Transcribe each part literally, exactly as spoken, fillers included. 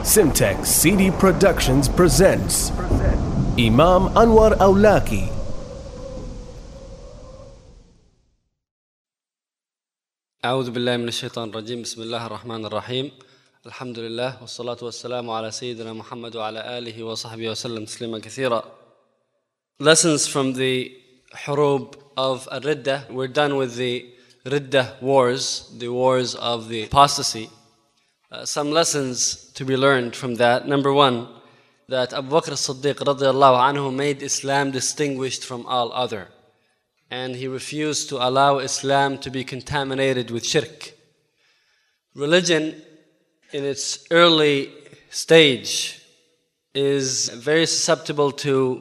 Simtex C D Productions presents Imam Anwar Awlaki. أعوذ بالله من الشيطان الرجيم بسم الله الرحمن الرحيم الحمد لله والصلاة والسلام على سيدنا محمد وعلى آله وصحبه وسلم تسليما كثيرا. Lessons from the hurub of Ar-Riddah. We're done with the Riddah wars, the wars of the apostasy. Uh, some lessons to be learned from that. Number one, that Abu Bakr as-Siddiq radiallahu anhu made Islam distinguished from all other. And he refused to allow Islam to be contaminated with shirk. Religion in its early stage is very susceptible to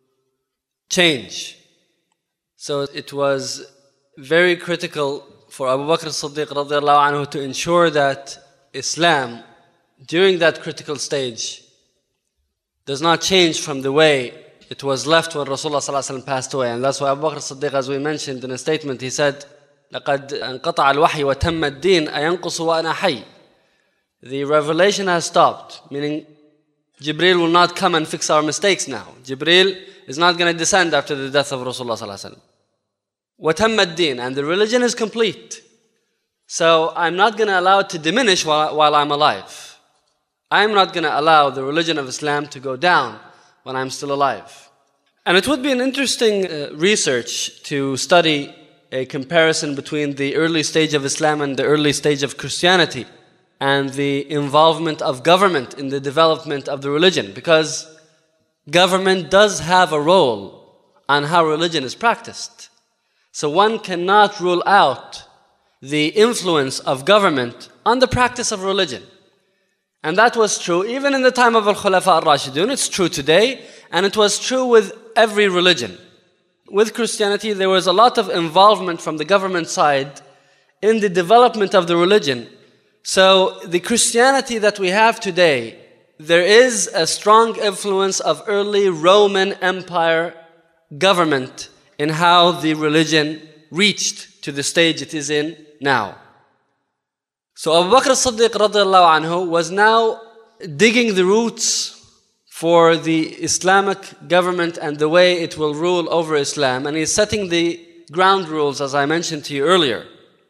change. So it was very critical for Abu Bakr as-Siddiq radiallahu anhu to ensure that Islam, during that critical stage, does not change from the way it was left when Rasulullah sallallahu alaihi wasallam passed away. And that's why Abu Bakr as-Siddiq, as we mentioned in a statement, he said, لَقَدْ انقطع الوحي وتم الدين أينقص وأنا حي. The revelation has stopped, meaning Jibreel will not come and fix our mistakes now. Jibreel is not going to descend after the death of Rasulullah sallallahu alaihi wasallam. وتم الدين, and the religion is complete. So I'm not going to allow it to diminish while, while I'm alive. I'm not going to allow the religion of Islam to go down when I'm still alive. And it would be an interesting uh, research to study a comparison between the early stage of Islam and the early stage of Christianity and the involvement of government in the development of the religion, because government does have a role on how religion is practiced. So one cannot rule out the influence of government on the practice of religion. And that was true even in the time of Al-Khulafa Ar-Rashidun. It's true today, and it was true with every religion. With Christianity, there was a lot of involvement from the government side in the development of the religion. So the Christianity that we have today, there is a strong influence of early Roman Empire government in how the religion reached to the stage it is in now. So Abu Bakr as-Siddiq radiallahu anhu was now digging the roots for the Islamic government and the way it will rule over Islam, and he's setting the ground rules, as I mentioned to you earlier.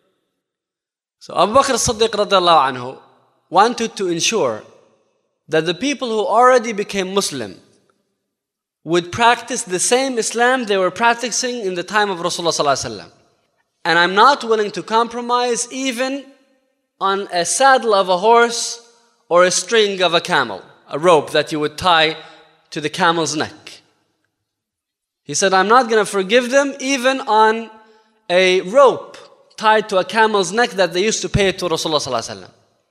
So Abu Bakr as-Siddiq radiallahu anhu wanted to ensure that the people who already became Muslim would practice the same Islam they were practicing in the time of Rasulullah sallallahu alaihi wasallam. And I'm not willing to compromise even on a saddle of a horse or a string of a camel, a rope that you would tie to the camel's neck. He said, I'm not going to forgive them even on a rope tied to a camel's neck that they used to pay to Rasulullah sallallahu alaihi wasallam.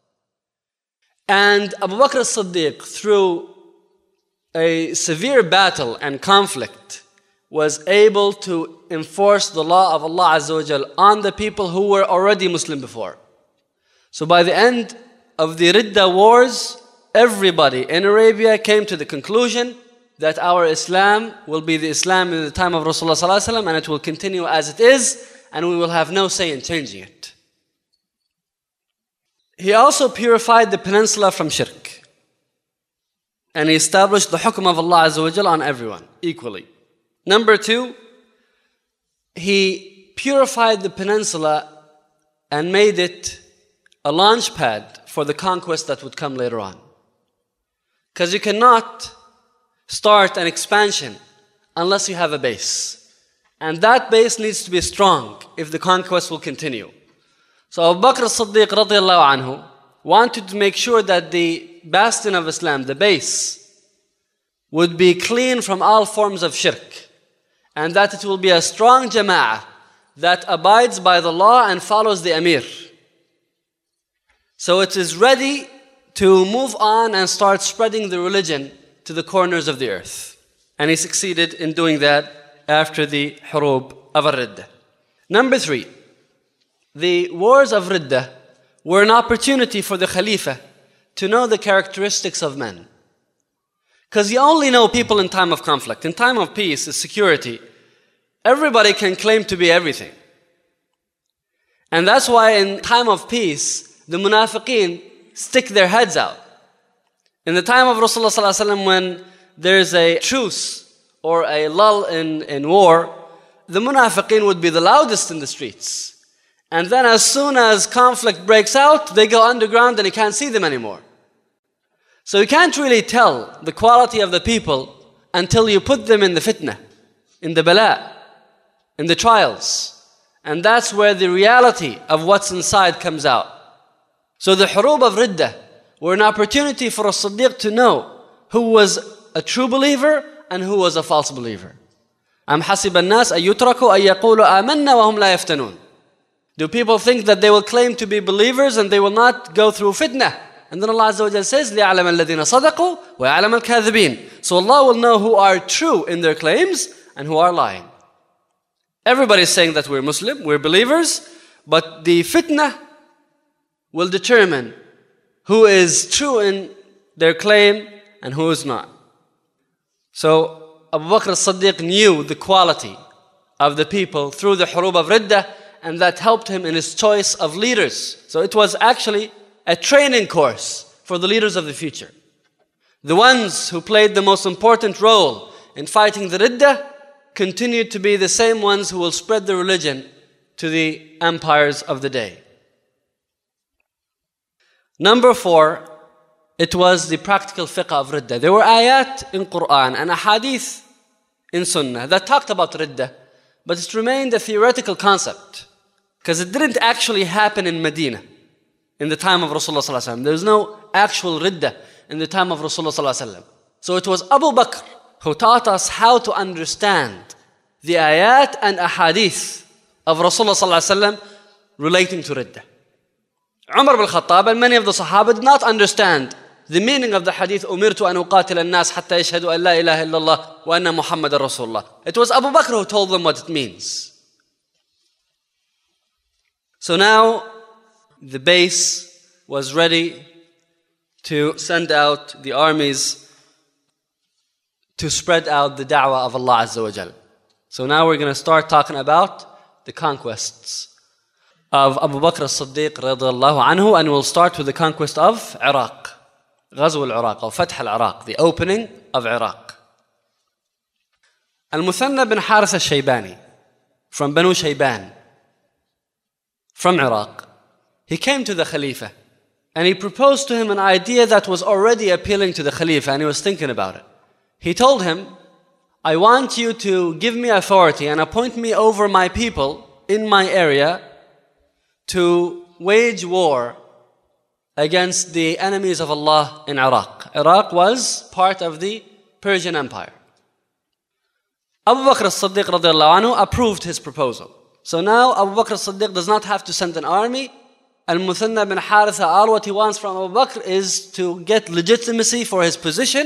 And Abu Bakr as-Siddiq, through a severe battle and conflict, was able to enforce the law of Allah Azza wa Jal on the people who were already Muslim before. So by the end of the Riddah wars, everybody in Arabia came to the conclusion that our Islam will be the Islam in the time of Rasulullah sallallahu alaihi wasallam, and it will continue as it is, and we will have no say in changing it. He also purified the peninsula from shirk, and he established the hukm of Allah Azza wa Jal on everyone equally. Number two, he purified the peninsula and made it a launch pad for the conquest that would come later on. Because you cannot start an expansion unless you have a base. And that base needs to be strong if the conquest will continue. So Abu Bakr as-Siddiq radiallahu anhu wanted to make sure that the bastion of Islam, the base, would be clean from all forms of shirk, and that it will be a strong jama'ah that abides by the law and follows the Amir. So it is ready to move on and start spreading the religion to the corners of the earth. And he succeeded in doing that after the hurub of Ar-Riddah. Number three, the wars of Riddah were an opportunity for the Khalifa to know the characteristics of men. Because you only know people in time of conflict. In time of peace, is security, everybody can claim to be everything. And that's why in time of peace, the munafiqeen stick their heads out. In the time of Rasulullah sallallahu alaihi wasallam, when there's a truce or a lull in, in war, the munafiqeen would be the loudest in the streets. And then as soon as conflict breaks out, they go underground and you can't see them anymore. So you can't really tell the quality of the people until you put them in the fitna, in the bala, in the trials. And that's where the reality of what's inside comes out. So the hurub of riddah were an opportunity for a Siddiq to know who was a true believer and who was a false believer. أَمْ حَسِبَ النَّاسَ أَن يُتْرَكُوا أَن يَقُولُوا آمَنَّا وَهُمْ لَا يَفْتَنُونَ. Do people think that they will claim to be believers and they will not go through fitna? And then Allah Azza wa Jalla says, لِيَعْلَمَ الَّذِينَ صَدَقُوا وَيَعْلَمَ الْكَاذِبِينَ. So Allah will know who are true in their claims and who are lying. Everybody is saying that we're Muslim, we're believers, but the fitna will determine who is true in their claim and who is not. So Abu Bakr as-Siddiq knew the quality of the people through the hurub of riddah, and that helped him in his choice of leaders. So it was actually a training course for the leaders of the future. The ones who played the most important role in fighting the riddah continued to be the same ones who will spread the religion to the empires of the day. Number four, it was the practical fiqh of riddah. There were ayat in Quran and ahadith in Sunnah that talked about riddah, but it remained a theoretical concept because it didn't actually happen in Medina in the time of Rasulullah sallallahu alaihi wasallam. There was no actual riddah in the time of Rasulullah sallallahu alaihi wasallam. So it was Abu Bakr who taught us how to understand the ayat and ahadith of Rasulullah sallallahu alaihi wasallam relating to riddah. Umar ibn Khattab and many of the Sahaba did not understand the meaning of the hadith أمرت أن أقاتل الناس حتى يشهدوا أن لا إله إلا الله وأن محمد رسول الله. It was Abu Bakr who told them what it means. So now the base was ready to send out the armies to spread out the da'wah of Allah Azza wa Jal. So now we're going to start talking about the conquests of Abu Bakr as-Siddiq radiyallahu anhu, and we'll start with the conquest of Iraq. غزو العراق or Fath al-Iraq, the opening of Iraq. Al-Muthanna bin Harith al-Shaybani from Banu Shayban, from Iraq, he came to the Khalifa and he proposed to him an idea that was already appealing to the Khalifa, and he was thinking about it. He told him, I want you to give me authority and appoint me over my people in my area to wage war against the enemies of Allah in Iraq. Iraq was part of the Persian Empire. Abu Bakr as-Siddiq radiallahu anhu approved his proposal. So now Abu Bakr as-Siddiq does not have to send an army. Al-Muthanna bin Haritha, all what he wants from Abu Bakr is to get legitimacy for his position,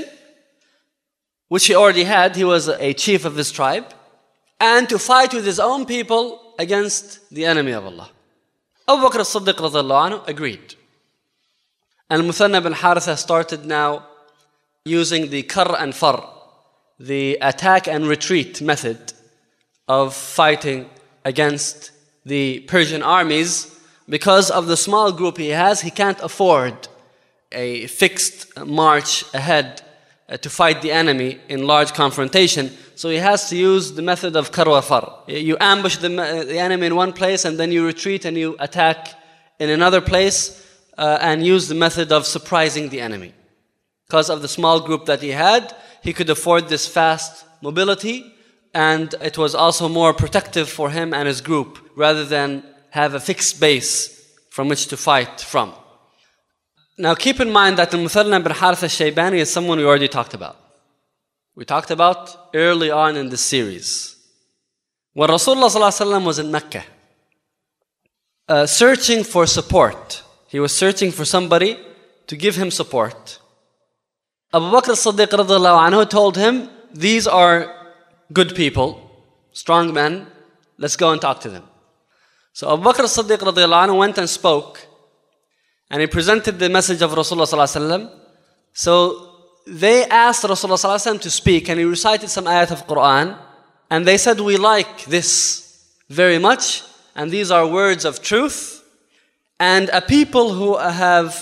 which he already had. He was a chief of his tribe, and to fight with his own people against the enemy of Allah. Abu Bakr as-Siddiq radiallahu anhu agreed. Al-Muthanna bin Haritha started now using the kar and far, the attack and retreat method of fighting against the Persian armies. Because of the small group he has, he can't afford a fixed march ahead uh, to fight the enemy in large confrontation. So he has to use the method of kar wa far. You ambush the, the enemy in one place and then you retreat and you attack in another place. Uh, and use the method of surprising the enemy. Because of the small group that he had, he could afford this fast mobility, and it was also more protective for him and his group rather than have a fixed base from which to fight from. Now keep in mind that the Muthanna bin Harith al-Shaybani is someone we already talked about. We talked about early on in this series. When Rasulullah sallallahu alaihi wasallam was in Mecca, uh, searching for support, he was searching for somebody to give him support. Abu Bakr as-Siddiq radiyallahu anhu told him, these are good people, strong men, let's go and talk to them. So Abu Bakr as-Siddiq radiyallahu anhu went and spoke, and he presented the message of Rasulullah sallallahu alaihi wasallam. So they asked Rasulullah sallallahu alaihi wasallam to speak, and he recited some ayat of Quran, and they said, we like this very much, and these are words of truth. And a people who have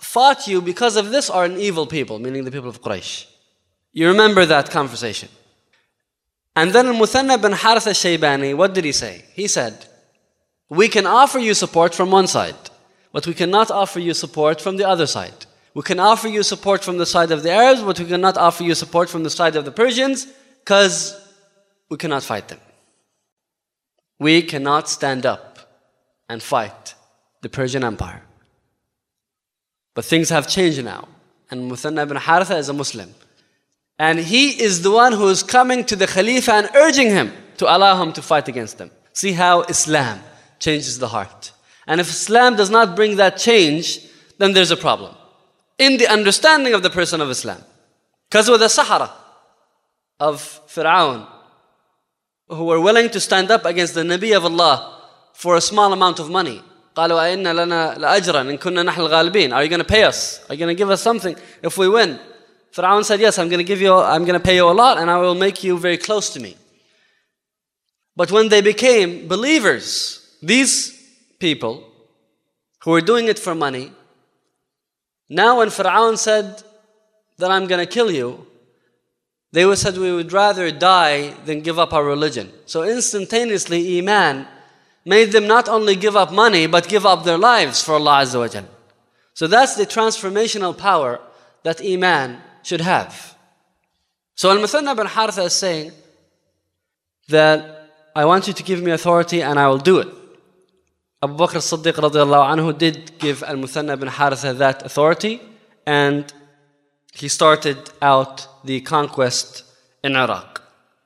fought you because of this are an evil people, meaning the people of Quraysh. You remember that conversation. And then Al-Muthanna bin Harith al-Shaybani, what did he say? He said, we can offer you support from one side, but we cannot offer you support from the other side. We can offer you support from the side of the Arabs, but we cannot offer you support from the side of the Persians, because we cannot fight them. We cannot stand up and fight the Persian Empire. But things have changed now. And Muthanna ibn Haritha is a Muslim. And he is the one who is coming to the Khalifa and urging him to allow him to fight against them. See how Islam changes the heart. And if Islam does not bring that change, then there's a problem in the understanding of the person of Islam. Because with the Sahara of Fir'aun, who were willing to stand up against the Nabi of Allah for a small amount of money. قالوا أئن لنا لأجرا إن كنا نحن الغالبين. Are you going to pay us? Are you going to give us something if we win? Fir'aun said, yes, I'm going to give you, I'm going to pay you a lot and I will make you very close to me. But when they became believers, these people who were doing it for money, now when Fir'aun said that I'm going to kill you, they would said we would rather die than give up our religion. So instantaneously, Iman made them not only give up money, but give up their lives for Allah Azza wa Jal. So that's the transformational power that Iman should have. So Al-Muthanna bin Haritha is saying that I want you to give me authority and I will do it. Abu Bakr as-Siddiq radiallahu anhu did give Al-Muthanna bin Haritha that authority, and he started out the conquest in Iraq.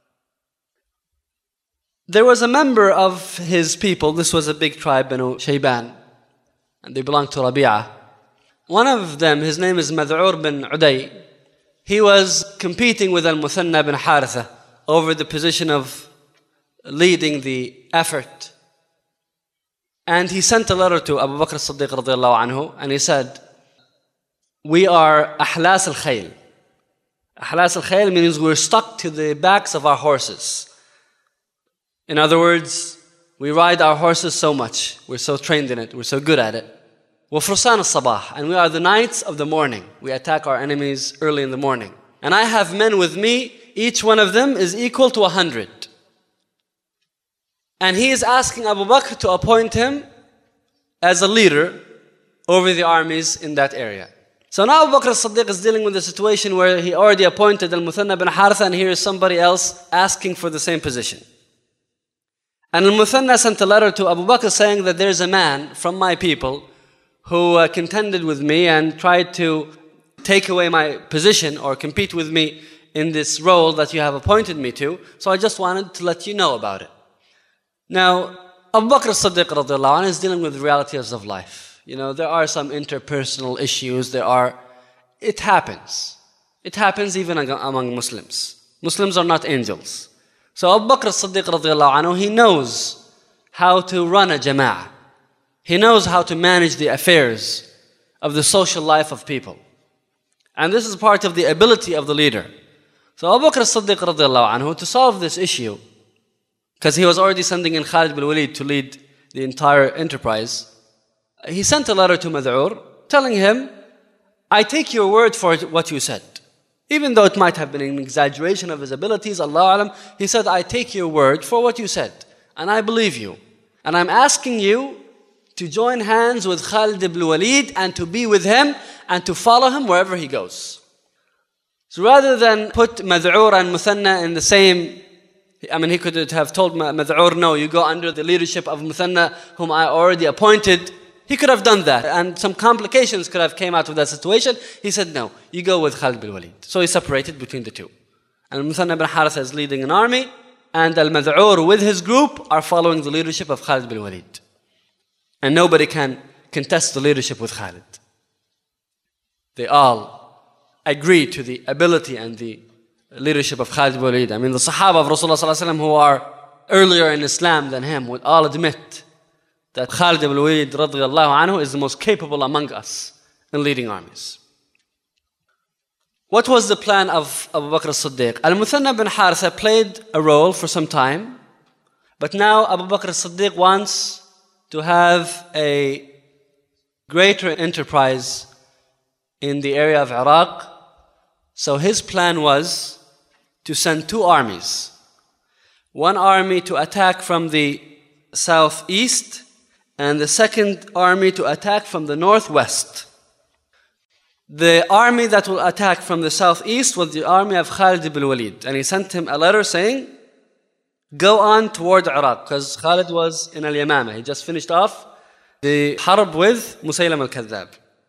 There was a member of his people, this was a big tribe, Banu Shayban, and they belonged to Rabi'ah. One of them, his name is Mad'ur bin Uday, he was competing with Al-Muthanna bin Haritha over the position of leading the effort. And he sent a letter to Abu Bakr as-Siddiq radiallahu anhu, and he said, we are ahlas al-khayl. Ahlas al-khayl means we're stuck to the backs of our horses. In other words, we ride our horses so much. We're so trained in it. We're so good at it. وَفُرْسَانَ الصَّبَاح. And we are the knights of the morning. We attack our enemies early in the morning. And I have men with me. Each one of them is equal to a hundred. And he is asking Abu Bakr to appoint him as a leader over the armies in that area. So now Abu Bakr as-Siddiq is dealing with a situation where he already appointed Al-Muthanna bin Haritha, and here is somebody else asking for the same position. And Al-Muthanna sent a letter to Abu Bakr saying that there's a man from my people who uh, contended with me and tried to take away my position or compete with me in this role that you have appointed me to. So I just wanted to let you know about it. Now, Abu Bakr as-Siddiq radiallahu anhu is dealing with the realities of life. You know, there are some interpersonal issues. There are, it happens. It happens even among Muslims. Muslims are not angels. So Abu Bakr as-Siddiq radiallahu anhu, he knows how to run a jama'ah. He knows how to manage the affairs of the social life of people. And this is part of the ability of the leader. So Abu Bakr as-Siddiq radiallahu anhu, to solve this issue, because he was already sending in Khalid bin Walid to lead the entire enterprise, he sent a letter to Mad'ur telling him, I take your word for what you said. Even though it might have been an exaggeration of his abilities, Allah alam, he said, I take your word for what you said, and I believe you. And I'm asking you to join hands with Khalid ibn Walid and to be with him and to follow him wherever he goes. So rather than put Mad'ur and Muthanna in the same, I mean, he could have told Mad'ur, no, you go under the leadership of Muthanna, whom I already appointed. He could have done that, and some complications could have came out of that situation. He said, no, you go with Khalid bin Walid. So he separated between the two. And Muthanna bin Haritha is leading an army, and Al-Mad'ur with his group are following the leadership of Khalid bin Walid. And nobody can contest the leadership with Khalid. They all agree to the ability and the leadership of Khalid bin Walid. I mean, the Sahaba of Rasulullah sallallahu alaihi wasallam who are earlier in Islam than him would all admit that Khalid ibn Walid radiyallahu anhu is the most capable among us in leading armies. What was the plan of Abu Bakr as-Siddiq? Al-Muthanna bin Haritha played a role for some time, but now Abu Bakr as-Siddiq wants to have a greater enterprise in the area of Iraq. So his plan was to send two armies. One army to attack from the southeast, and the second army to attack from the northwest. The army that will attack from the southeast was the army of Khalid ibn Walid. And he sent him a letter saying, go on toward Iraq, because Khalid was in Al-Yamama. He just finished off the harb with Musaylam al-Kadhdhab.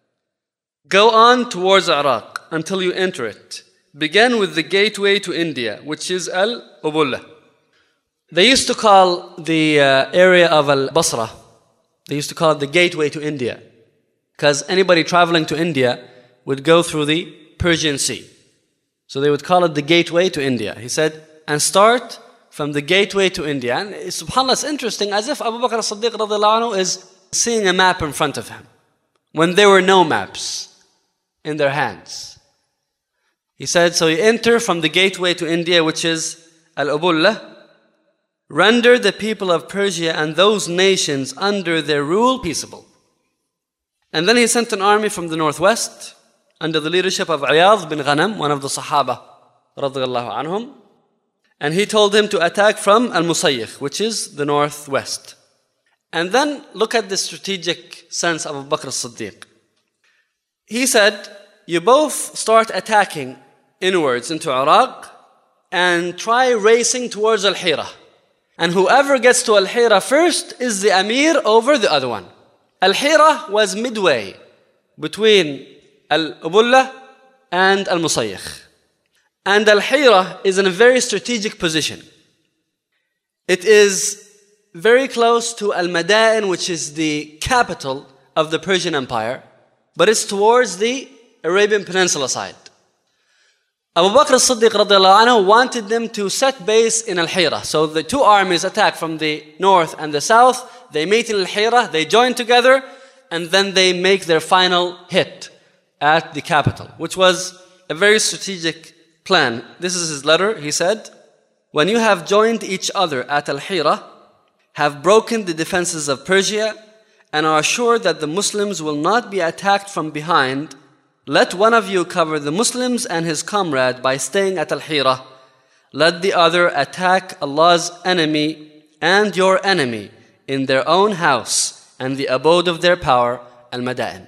Go on towards Iraq until you enter it. Begin with the gateway to India, which is Al-Ubullah. They used to call the uh, area of Al-Basra, they used to call it the gateway to India, because anybody traveling to India would go through the Persian Sea. So they would call it the gateway to India. He said, and start from the gateway to India. And subhanAllah, it's interesting, as if Abu Bakr as-Siddiq radiallahu anhu is seeing a map in front of him, when there were no maps in their hands. He said, so you enter from the gateway to India, which is Al-Ubullah. Render the people of Persia and those nations under their rule peaceable. And then he sent an army from the northwest under the leadership of Iyadh bin Ghanam, one of the Sahaba radiyallahu anhum. And he told him to attack from Al-Musayyikh, which is the northwest. And then look at the strategic sense of Abu Bakr as-Siddiq. He said, you both start attacking inwards into Iraq and try racing towards Al-Hira. And whoever gets to Al-Hira first is the Amir over the other one. Al-Hira was midway between Al-Ubullah and Al-Musayyikh. And Al-Hira is in a very strategic position. It is very close to Al-Madain, which is the capital of the Persian Empire, but it's towards the Arabian Peninsula side. Abu Bakr as-Siddiq radiallahu anhu wanted them to set base in Al-Hira. So the two armies attack from the north and the south. They meet in Al-Hira, they join together, and then they make their final hit at the capital, which was a very strategic plan. This is his letter. He said, when you have joined each other at Al-Hira, have broken the defenses of Persia, and are assured that the Muslims will not be attacked from behind, let one of you cover the Muslims and his comrade by staying at Al-Hira. Let the other attack Allah's enemy and your enemy in their own house and the abode of their power, Al-Madain.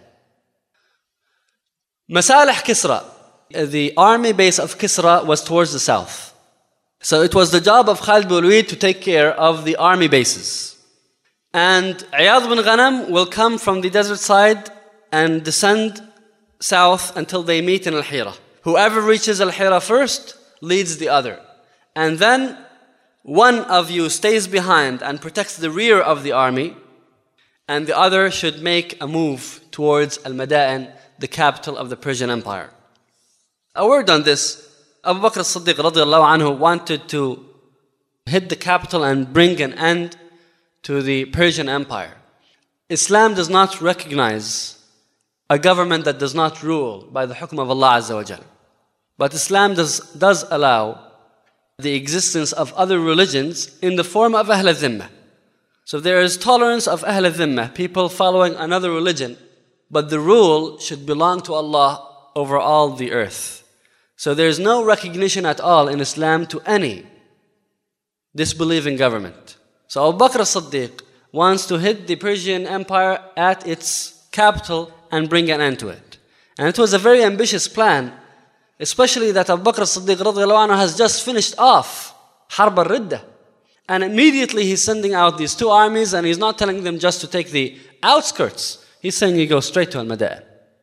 Masalih Kisra, the army base of Kisra was towards the south. So it was the job of Khalid bin Walid to take care of the army bases. And Iyadh bin Ghanam will come from the desert side and descend south until they meet in Al-Hira. Whoever reaches Al-Hira first leads the other. And then one of you stays behind and protects the rear of the army, and the other should make a move towards Al-Madain, the capital of the Persian Empire. A word on this. Abu Bakr as-Siddiq radiallahu anhu wanted to hit the capital and bring an end to the Persian Empire. Islam does not recognize a government that does not rule by the hukm of Allah Azza wa Jal. But Islam does, does allow the existence of other religions in the form of Ahl al-Dhimmah. So there is tolerance of Ahl al-Dhimmah, people following another religion, but the rule should belong to Allah over all the earth. So there is no recognition at all in Islam to any disbelieving government. So Abu Bakr as-Siddiq wants to hit the Persian Empire at its capital and bring an end to it. And it was a very ambitious plan, especially that Abu Bakr as-Siddiq radiallahu anhu has just finished off Harb al-Riddah. And immediately he's sending out these two armies, and he's not telling them just to take the outskirts. He's saying he goes straight to Al-Madain.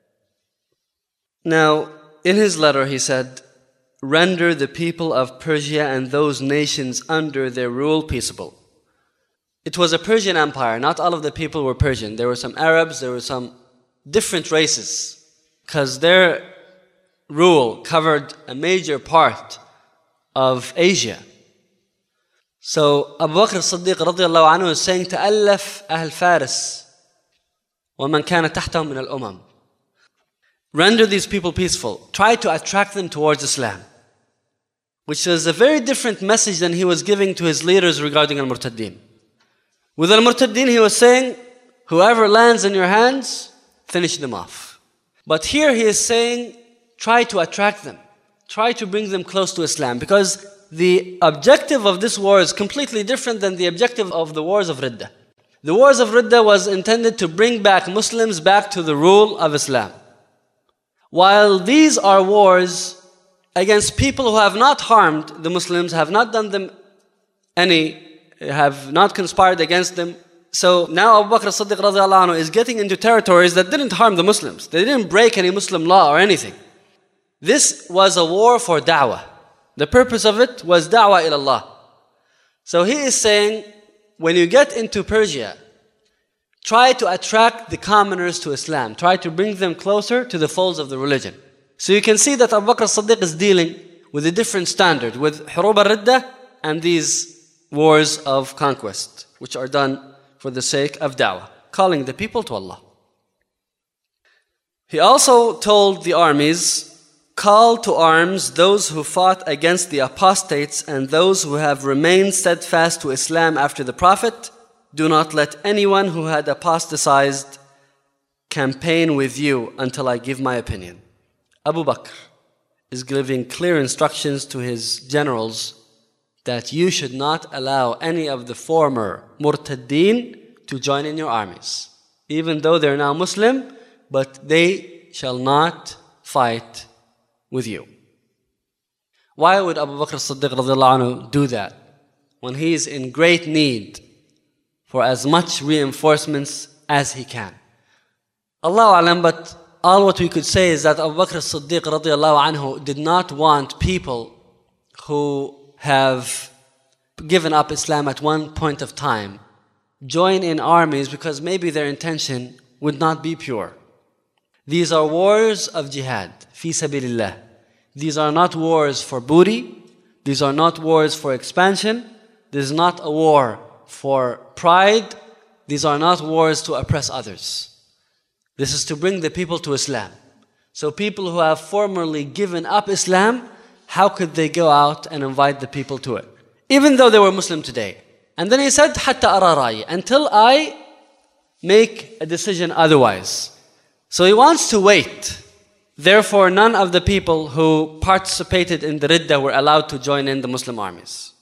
Now, in his letter he said, render the people of Persia and those nations under their rule peaceable. It was a Persian empire. Not all of the people were Persian. There were some Arabs, there were some different races, because their rule covered a major part of Asia. So Abu Bakr as-Siddiq radiallahu anhu is saying, تألف أهل فارس ومن كان تحتهم من الأمم. Render these people peaceful. Try to attract them towards Islam. Which is a very different message than he was giving to his leaders regarding Al-Murtaddin. With Al-Murtaddin he was saying, whoever lands in your hands, finish them off. But here he is saying, try to attract them. Try to bring them close to Islam. Because the objective of this war is completely different than the objective of the wars of Ridda. The wars of Ridda was intended to bring back Muslims back to the rule of Islam. While these are wars against people who have not harmed the Muslims, have not done them any, have not conspired against them. So now Abu Bakr as-Siddiq radiallahu anhu is getting into territories that didn't harm the Muslims. They didn't break any Muslim law or anything. This was a war for da'wah. The purpose of it was da'wah ila Allah. So he is saying, when you get into Persia, try to attract the commoners to Islam. Try to bring them closer to the folds of the religion. So you can see that Abu Bakr as-Siddiq is dealing with a different standard, with Hurub al-Ridda and these wars of conquest, which are done for the sake of da'wah, calling the people to Allah. He also told the armies, call to arms those who fought against the apostates and those who have remained steadfast to Islam after the Prophet. Do not let anyone who had apostatized campaign with you until I give my opinion. Abu Bakr is giving clear instructions to his generals that you should not allow any of the former murtaddeen to join in your armies. Even though they're now Muslim, but they shall not fight with you. Why would Abu Bakr as-Siddiq radiallahu anhu do that when he is in great need for as much reinforcements as he can? Allahu alam, but all what we could say is that Abu Bakr as-Siddiq radiallahu anhu did not want people who have given up Islam at one point of time join in armies because maybe their intention would not be pure. These are wars of jihad, fi sabilillah. These are not wars for booty. These are not wars for expansion. This is not a war for pride. These are not wars to oppress others. This is to bring the people to Islam. So people who have formerly given up Islam, how could they go out and invite the people to it? Even though they were Muslim today. And then he said, حَتَّى أَرَى رَأْيِي, until I make a decision otherwise. So he wants to wait. Therefore, none of the people who participated in the Ridda were allowed to join in the Muslim armies.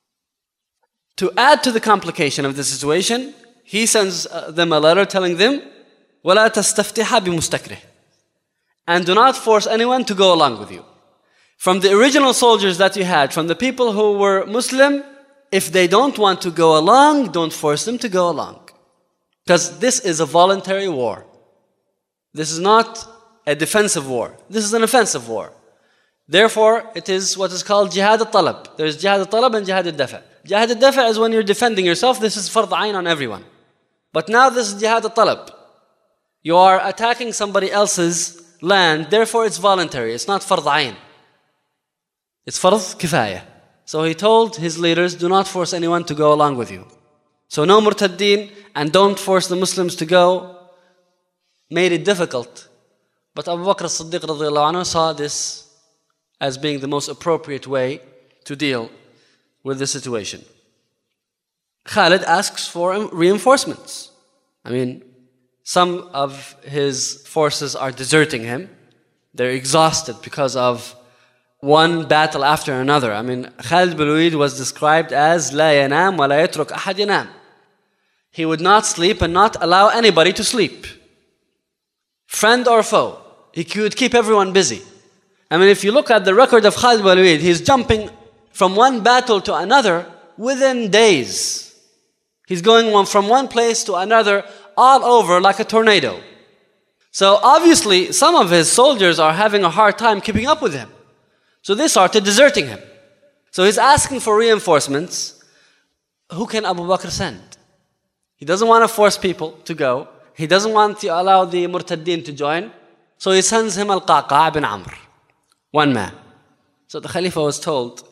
To add to the complication of the situation, he sends them a letter telling them, وَلَا تَسْتَفْتِحَ بِمُسْتَكْرِهِ, and do not force anyone to go along with you. From the original soldiers that you had, from the people who were Muslim, if they don't want to go along, don't force them to go along. Because this is a voluntary war. This is not a defensive war. This is an offensive war. Therefore, it is what is called jihad al-talab. There is jihad al-talab and jihad al-dafa. Jihad al-dafa is when you're defending yourself. This is fard ayn on everyone. But now this is jihad al-talab. You are attacking somebody else's land. Therefore, it's voluntary. It's not fard ayn. It's fard kifaya. So he told his leaders, do not force anyone to go along with you. So no murtaddeen, and don't force the Muslims to go. Made it difficult. But Abu Bakr as-Siddiq radiallahu anhu saw this as being the most appropriate way to deal with the situation. Khalid asks for reinforcements. I mean, some of his forces are deserting him. They're exhausted because of one battle after another. I mean, Khalid bin Walid was described as لا ينام ولا يترك أحد ينام. He would not sleep and not allow anybody to sleep. Friend or foe, he would keep everyone busy. I mean, if you look at the record of Khalid bin Walid, he's jumping from one battle to another within days. He's going from one place to another all over like a tornado. So obviously, some of his soldiers are having a hard time keeping up with him. So they started deserting him. So he's asking for reinforcements. Who can Abu Bakr send? He doesn't want to force people to go. He doesn't want to allow the murtaddeen to join. So he sends him Al-Qaqa' bin Amr, one man. So the Khalifa was told,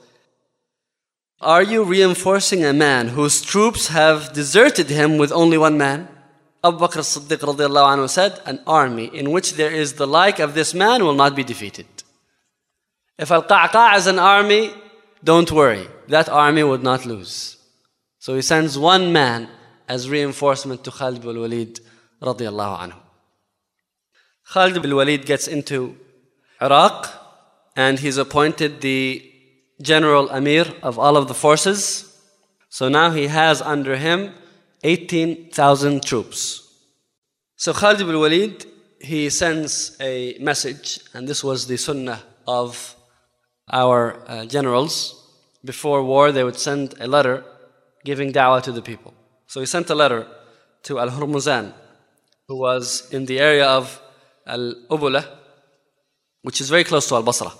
are you reinforcing a man whose troops have deserted him with only one man? Abu Bakr as-Siddiq radiallahu anhu said, an army in which there is the like of this man will not be defeated. If Al-Qaqa' is an army, don't worry, that army would not lose. So he sends one man as reinforcement to Khalid bin Walid radiallahu anhu. Khalid bin Walid gets into Iraq and he's appointed the general Amir of all of the forces. So now he has under him eighteen thousand troops. So Khalid bin Walid, he sends a message, and this was the sunnah of our uh, generals. Before war, they would send a letter giving da'wah to the people. So he sent a letter to Al-Hurmuzan, who was in the area of Al-Ubula, which is very close to Al-Basra.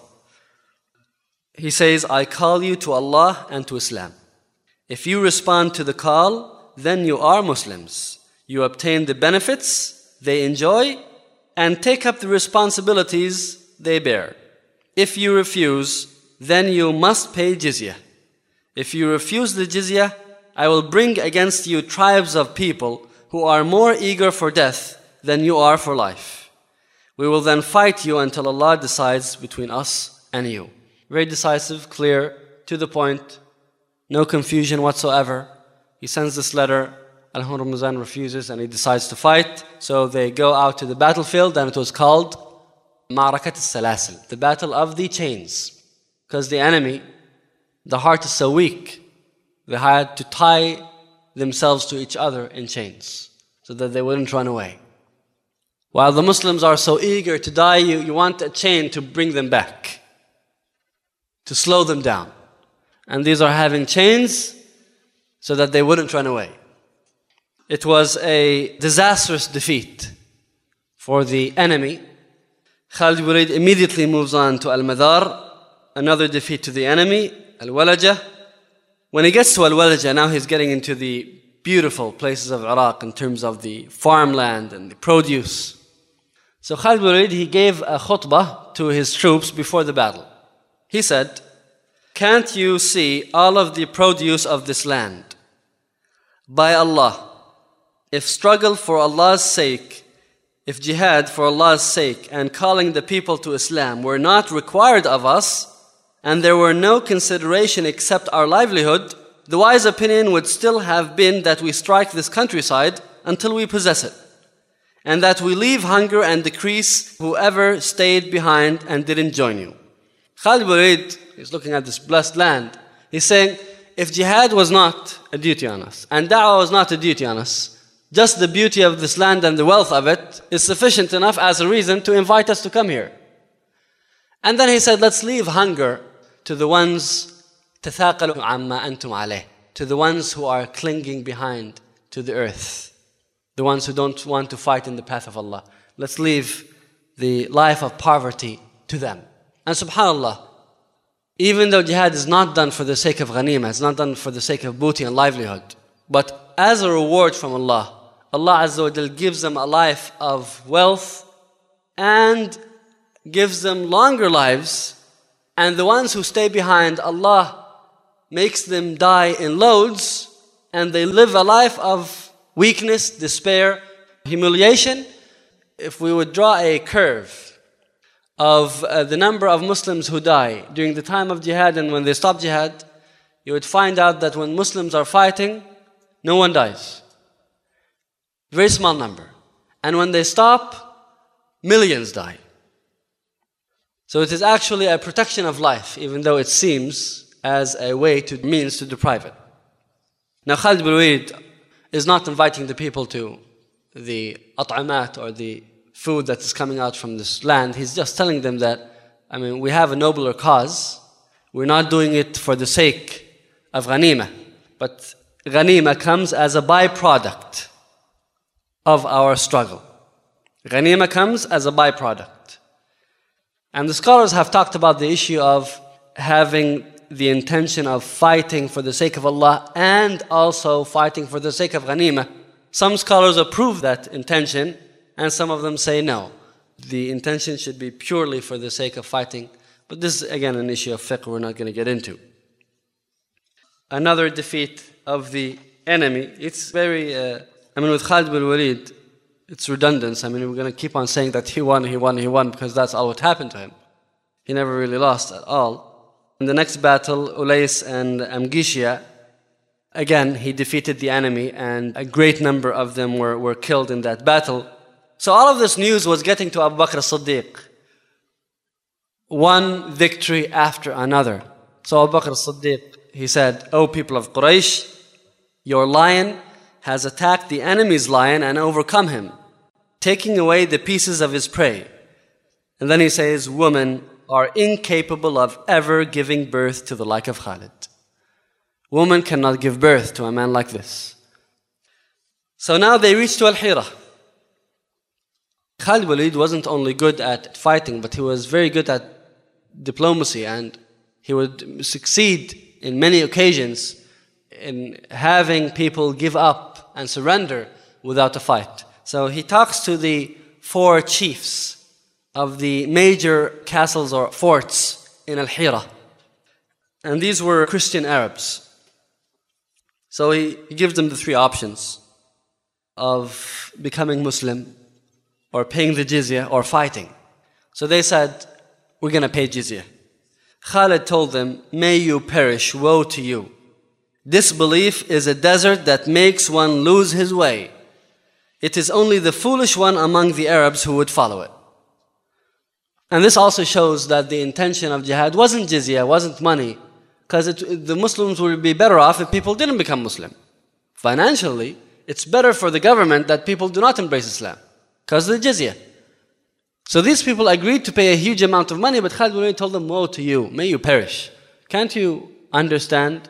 He says, I call you to Allah and to Islam. If you respond to the call, then you are Muslims. You obtain the benefits they enjoy and take up the responsibilities they bear. If you refuse, then you must pay jizya. If you refuse the jizya, I will bring against you tribes of people who are more eager for death than you are for life. We will then fight you until Allah decides between us and you. Very decisive, clear, to the point, no confusion whatsoever. He sends this letter, Al-Hurmuzan refuses and he decides to fight. So they go out to the battlefield, and it was called Ma'rakat al-Salasil, the battle of the chains. Because the enemy, the heart is so weak, they had to tie themselves to each other in chains so that they wouldn't run away. While the Muslims are so eager to die, you, you want a chain to bring them back, to slow them down. And these are having chains so that they wouldn't run away. It was a disastrous defeat for the enemy. Khalid bin Walid immediately moves on to Al-Madar, another defeat to the enemy, Al-Walajah. When he gets to Al-Walajah, now he's getting into the beautiful places of Iraq in terms of the farmland and the produce. So Khalid bin Walid, he gave a khutbah to his troops before the battle. He said, can't you see all of the produce of this land? By Allah, if struggle for Allah's sake, if jihad for Allah's sake and calling the people to Islam were not required of us, and there were no consideration except our livelihood, the wise opinion would still have been that we strike this countryside until we possess it, and that we leave hunger and decrease whoever stayed behind and didn't join you. Khalid bin Walid is looking at this blessed land. He's saying, if jihad was not a duty on us, and da'wah was not a duty on us, just the beauty of this land and the wealth of it is sufficient enough as a reason to invite us to come here. And then he said, let's leave hunger to the ones تَثَاقَلُوا عَمَّا أَنْتُمْ عَلَيْهِ, to the ones who are clinging behind to the earth, the ones who don't want to fight in the path of Allah. Let's leave the life of poverty to them. And subhanAllah, even though jihad is not done for the sake of ghanimah, it's not done for the sake of booty and livelihood, but as a reward from Allah, Allah Azza wa Jal gives them a life of wealth and gives them longer lives. And the ones who stay behind, Allah makes them die in loads, and they live a life of weakness, despair, humiliation. If we would draw a curve of uh, the number of Muslims who die during the time of jihad and when they stop jihad, you would find out that when Muslims are fighting, no one dies. Very small number. And when they stop, millions die. So it is actually a protection of life, even though it seems as a way to means to deprive it. Now Khalid bin Walid is not inviting the people to the at'amat or the food that is coming out from this land. He's just telling them that, I mean, we have a nobler cause. We're not doing it for the sake of ghanimah, but ghanimah comes as a byproduct of our struggle. Ghanimah comes as a byproduct. And the scholars have talked about the issue of having the intention of fighting for the sake of Allah and also fighting for the sake of ghanimah. Some scholars approve that intention, and some of them say no. The intention should be purely for the sake of fighting. But this is again an issue of fiqh we're not going to get into. Another defeat of the enemy. It's very, uh, I mean, with Khalid bin Walid, it's redundant. I mean, we're going to keep on saying that he won, he won, he won, because that's all what happened to him. He never really lost at all. In the next battle, Ulais and Amgishia, again, he defeated the enemy, and a great number of them were, were killed in that battle. So all of this news was getting to Abu Bakr as-Siddiq. One victory after another. So Abu Bakr as-Siddiq, he said, O people of Quraysh, your lion has attacked the enemy's lion and overcome him, taking away the pieces of his prey. And then he says, women are incapable of ever giving birth to the like of Khalid. Women cannot give birth to a man like this. So now they reached to Al-Hira. Khalid bin Walid wasn't only good at fighting, but he was very good at diplomacy, and he would succeed in many occasions in having people give up and surrender without a fight. So he talks to the four chiefs of the major castles or forts in Al-Hira. And these were Christian Arabs. So he, he gives them the three options of becoming Muslim, or paying the jizya, or fighting. So they said, we're going to pay jizya. Khalid told them, may you perish, woe to you. This belief is a desert that makes one lose his way. It is only the foolish one among the Arabs who would follow it. And this also shows that the intention of jihad wasn't jizya, wasn't money, because the Muslims would be better off if people didn't become Muslim. Financially, it's better for the government that people do not embrace Islam, because of the jizya. So these people agreed to pay a huge amount of money, but Khalid bin Walid told them, woe to you, may you perish. Can't you understand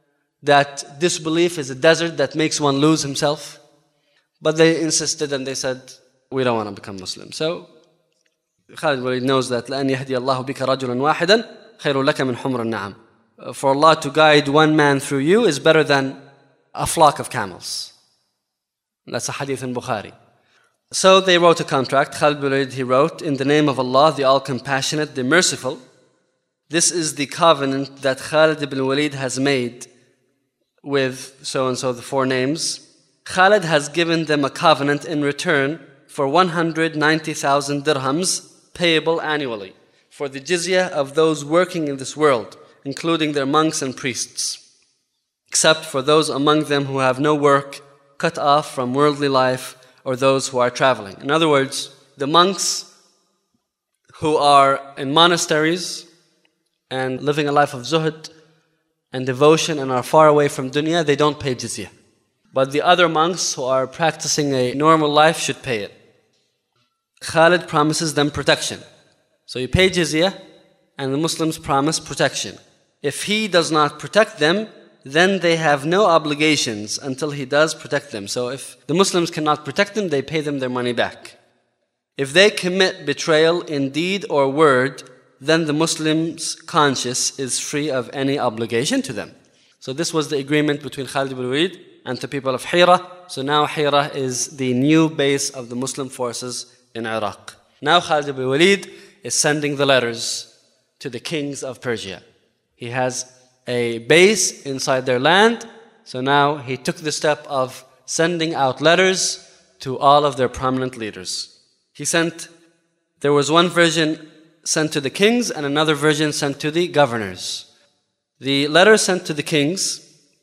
that this belief is a desert that makes one lose himself? But they insisted and they said, we don't want to become Muslim. So Khalid bin Walid knows that لَأَنْ يَهْدِيَ اللَّهُ بِكَ رَجُلًا وَاحِدًا خَيْرٌ لَكَ مِنْ حُمْرِ النَّعَمِ. For Allah to guide one man through you is better than a flock of camels. That's a hadith in Bukhari. So they wrote a contract. Khalid bin Walid, he wrote, in the name of Allah, the All-Compassionate, the Merciful. This is the covenant that Khalid bin Walid has made with so-and-so, the four names. Khalid has given them a covenant in return for one hundred ninety thousand dirhams payable annually for the jizya of those working in this world, including their monks and priests, except for those among them who have no work, cut off from worldly life, or those who are traveling. In other words, the monks who are in monasteries and living a life of zuhd and devotion and are far away from dunya, they don't pay jizya. But the other monks who are practicing a normal life should pay it. Khalid promises them protection. So you pay jizya, and the Muslims promise protection. If he does not protect them, then they have no obligations until he does protect them. So if the Muslims cannot protect them, they pay them their money back. If they commit betrayal in deed or word, then the Muslim's conscience is free of any obligation to them. So this was the agreement between Khalid bin Walid and the people of Hira. So now Hira is the new base of the Muslim forces in Iraq. Now Khalid bin Walid is sending the letters to the kings of Persia. He has a base inside their land. So now he took the step of sending out letters to all of their prominent leaders. He sent, there was one version sent to the kings and another version sent to the governors. The letter sent to the kings,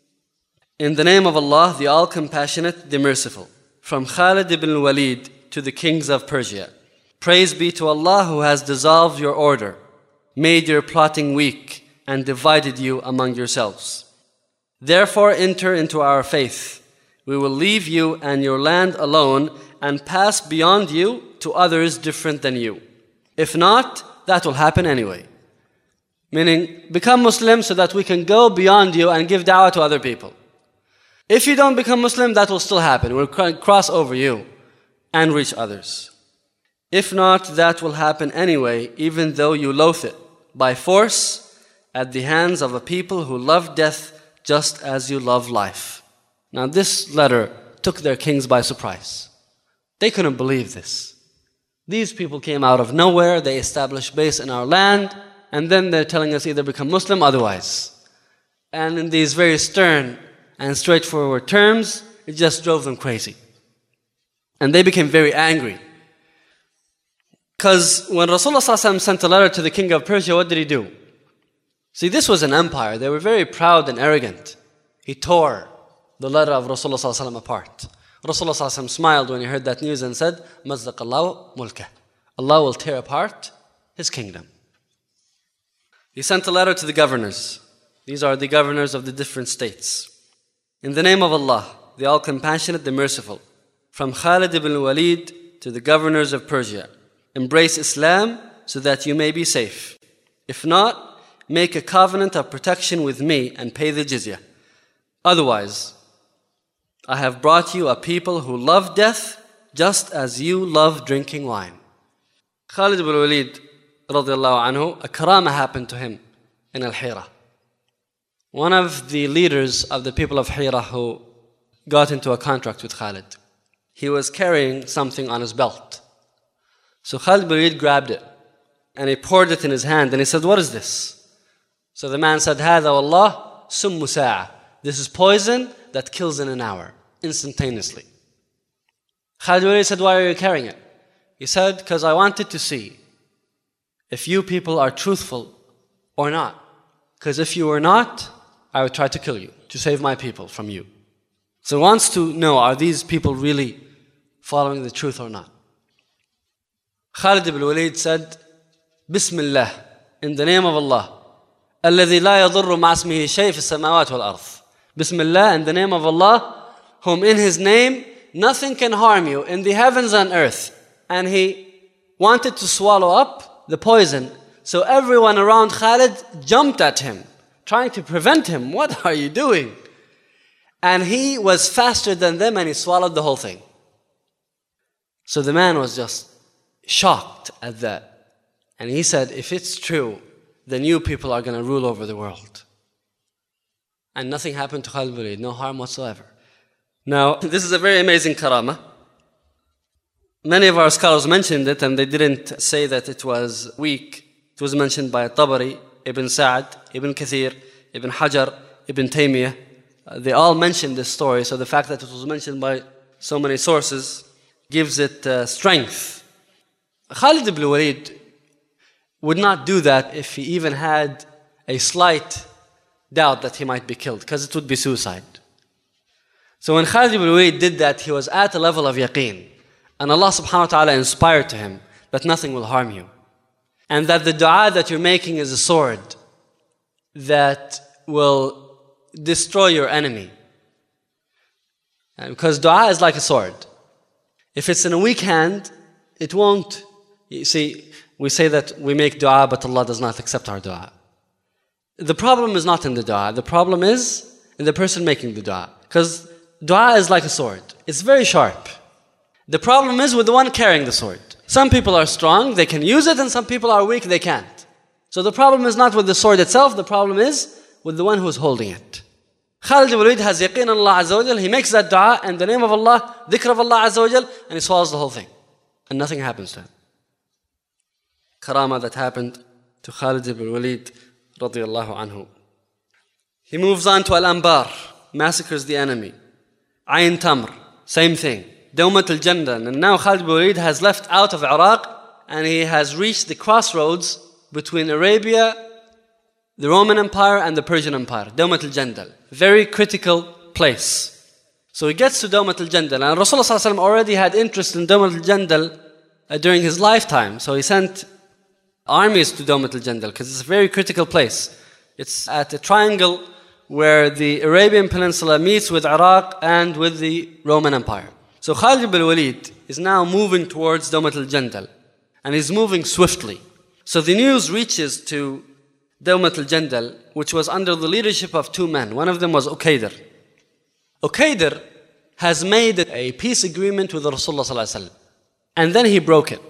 in the name of Allah, the All-Compassionate, the Merciful, from Khalid ibn Walid to the kings of Persia. Praise be to Allah who has dissolved your order, made your plotting weak, and divided you among yourselves. Therefore enter into our faith. We will leave you and your land alone and pass beyond you to others different than you. If not, that will happen anyway. Meaning, become Muslim so that we can go beyond you and give da'wah to other people. If you don't become Muslim, that will still happen. We'll cross over you and reach others. If not, that will happen anyway, even though you loathe it, by force, at the hands of a people who love death just as you love life. Now this letter took their kings by surprise. They couldn't believe this. These people came out of nowhere, they established base in our land, and then they're telling us either become Muslim, otherwise. And in these very stern and straightforward terms, it just drove them crazy. And they became very angry. Because when Rasulullah sent a letter to the king of Persia, what did he do? See, this was an empire. They were very proud and arrogant. He tore the letter of Rasulullah apart. Rasulullah smiled when he heard that news and said, مَزَّقَ اللَّهُ مُلْكَهُ. Allah will tear apart His kingdom. He sent a letter to the governors. These are the governors of the different states. In the name of Allah, the All-Compassionate, the Merciful, from Khalid ibn Walid to the governors of Persia, embrace Islam so that you may be safe. If not, make a covenant of protection with me and pay the jizya. Otherwise, I have brought you a people who love death just as you love drinking wine. Khalid ibn Walid, radiallahu anhu, a karama happened to him in Al-Hira. One of the leaders of the people of Hira who got into a contract with Khalid, he was carrying something on his belt. So Khalid ibn Walid grabbed it and he poured it in his hand and he said, what is this? So the man said, هذا والله سم ساعة. This is poison that kills in an hour, instantaneously. Khalid ibn Walid said, why are you carrying it? He said, because I wanted to see if you people are truthful or not. Because if you were not, I would try to kill you, to save my people from you. So he wants to know, are these people really following the truth or not? Khalid ibn Walid said, Bismillah, in the name of Allah, الذي لا يضر مع اسمه شيء في السماوات والأرض. Bismillah, in the name of Allah, whom in His name nothing can harm you in the heavens and earth. And he wanted to swallow up the poison. So everyone around Khalid jumped at him, trying to prevent him. What are you doing? And he was faster than them and he swallowed the whole thing. So the man was just shocked at that. And he said, if it's true, then you people are going to rule over the world. And nothing happened to Khalid ibn Walid, no harm whatsoever. Now, this is a very amazing karama. Many of our scholars mentioned it and they didn't say that it was weak. It was mentioned by Tabari, Ibn Sa'd, Ibn Kathir, Ibn Hajar, Ibn Taymiyyah. Uh, they all mentioned this story, so the fact that it was mentioned by so many sources gives it uh, strength. Khalid ibn Walid would not do that if he even had a slight doubt that he might be killed, because it would be suicide. So when Khalid ibn Walid did that, he was at a level of yaqeen. And Allah subhanahu wa ta'ala inspired to him that nothing will harm you. And that the dua that you're making is a sword that will destroy your enemy. And because dua is like a sword. If it's in a weak hand, it won't. You see, we say that we make dua, but Allah does not accept our dua. The problem is not in the dua. The problem is in the person making the dua. Because dua is like a sword. It's very sharp. The problem is with the one carrying the sword. Some people are strong, they can use it, and some people are weak, they can't. So the problem is not with the sword itself, the problem is with the one who is holding it. Khalid ibn Walid has yaqeen on Allah Azza wa Jal. He makes that dua in the name of Allah, dhikr of Allah Azza wa Jal, and he swallows the whole thing. And nothing happens to him. Karama that happened to Khalid ibn Walid radiyallahu anhu. He moves on to Al-Anbar, massacres the enemy. Ayn Tamr, same thing. Dawmat al-Jandal. And now Khalid ibn Walid has left out of Iraq and he has reached the crossroads between Arabia, the Roman Empire and the Persian Empire. Dawmat al-Jandal. Very critical place. So he gets to Dawmat al-Jandal. And Rasulullah already had interest in Dawmat al-Jandal uh, during his lifetime. So he sent armies to Dawmat al-Jandal because it's a very critical place. It's at a triangle where the Arabian Peninsula meets with Iraq and with the Roman Empire. So Khalid ibn Walid is now moving towards Dawmat al-Jandal. And he's moving swiftly. So the news reaches to Dawmat al-Jandal, which was under the leadership of two men. One of them was Uqaydr. Uqaydr has made a peace agreement with Rasulullah sallallahu alaihi wasallam. And then he broke it.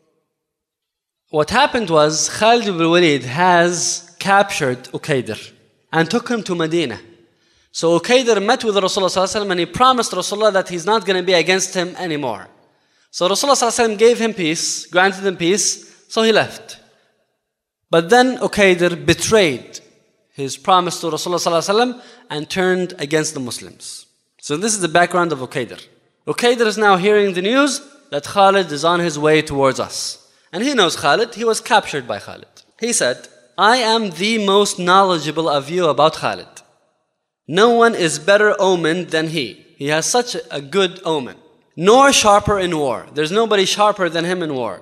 What happened was Khalid ibn Walid has captured Uqaydr and took him to Medina. So Uqaydr met with Rasulullah sallallahu alaihi wasallam and he promised Rasulullah that he's not going to be against him anymore. So Rasulullah sallallahu alaihi wasallam gave him peace, granted him peace, so he left. But then Uqaydr betrayed his promise to Rasulullah sallallahu alaihi wasallam and turned against the Muslims. So this is the background of Uqaydr. Uqaydr is now hearing the news that Khalid is on his way towards us. And he knows Khalid, he was captured by Khalid. He said, I am the most knowledgeable of you about Khalid. No one is better omened than he. he has such a good omen. Nor sharper in war. There's nobody sharper than him in war.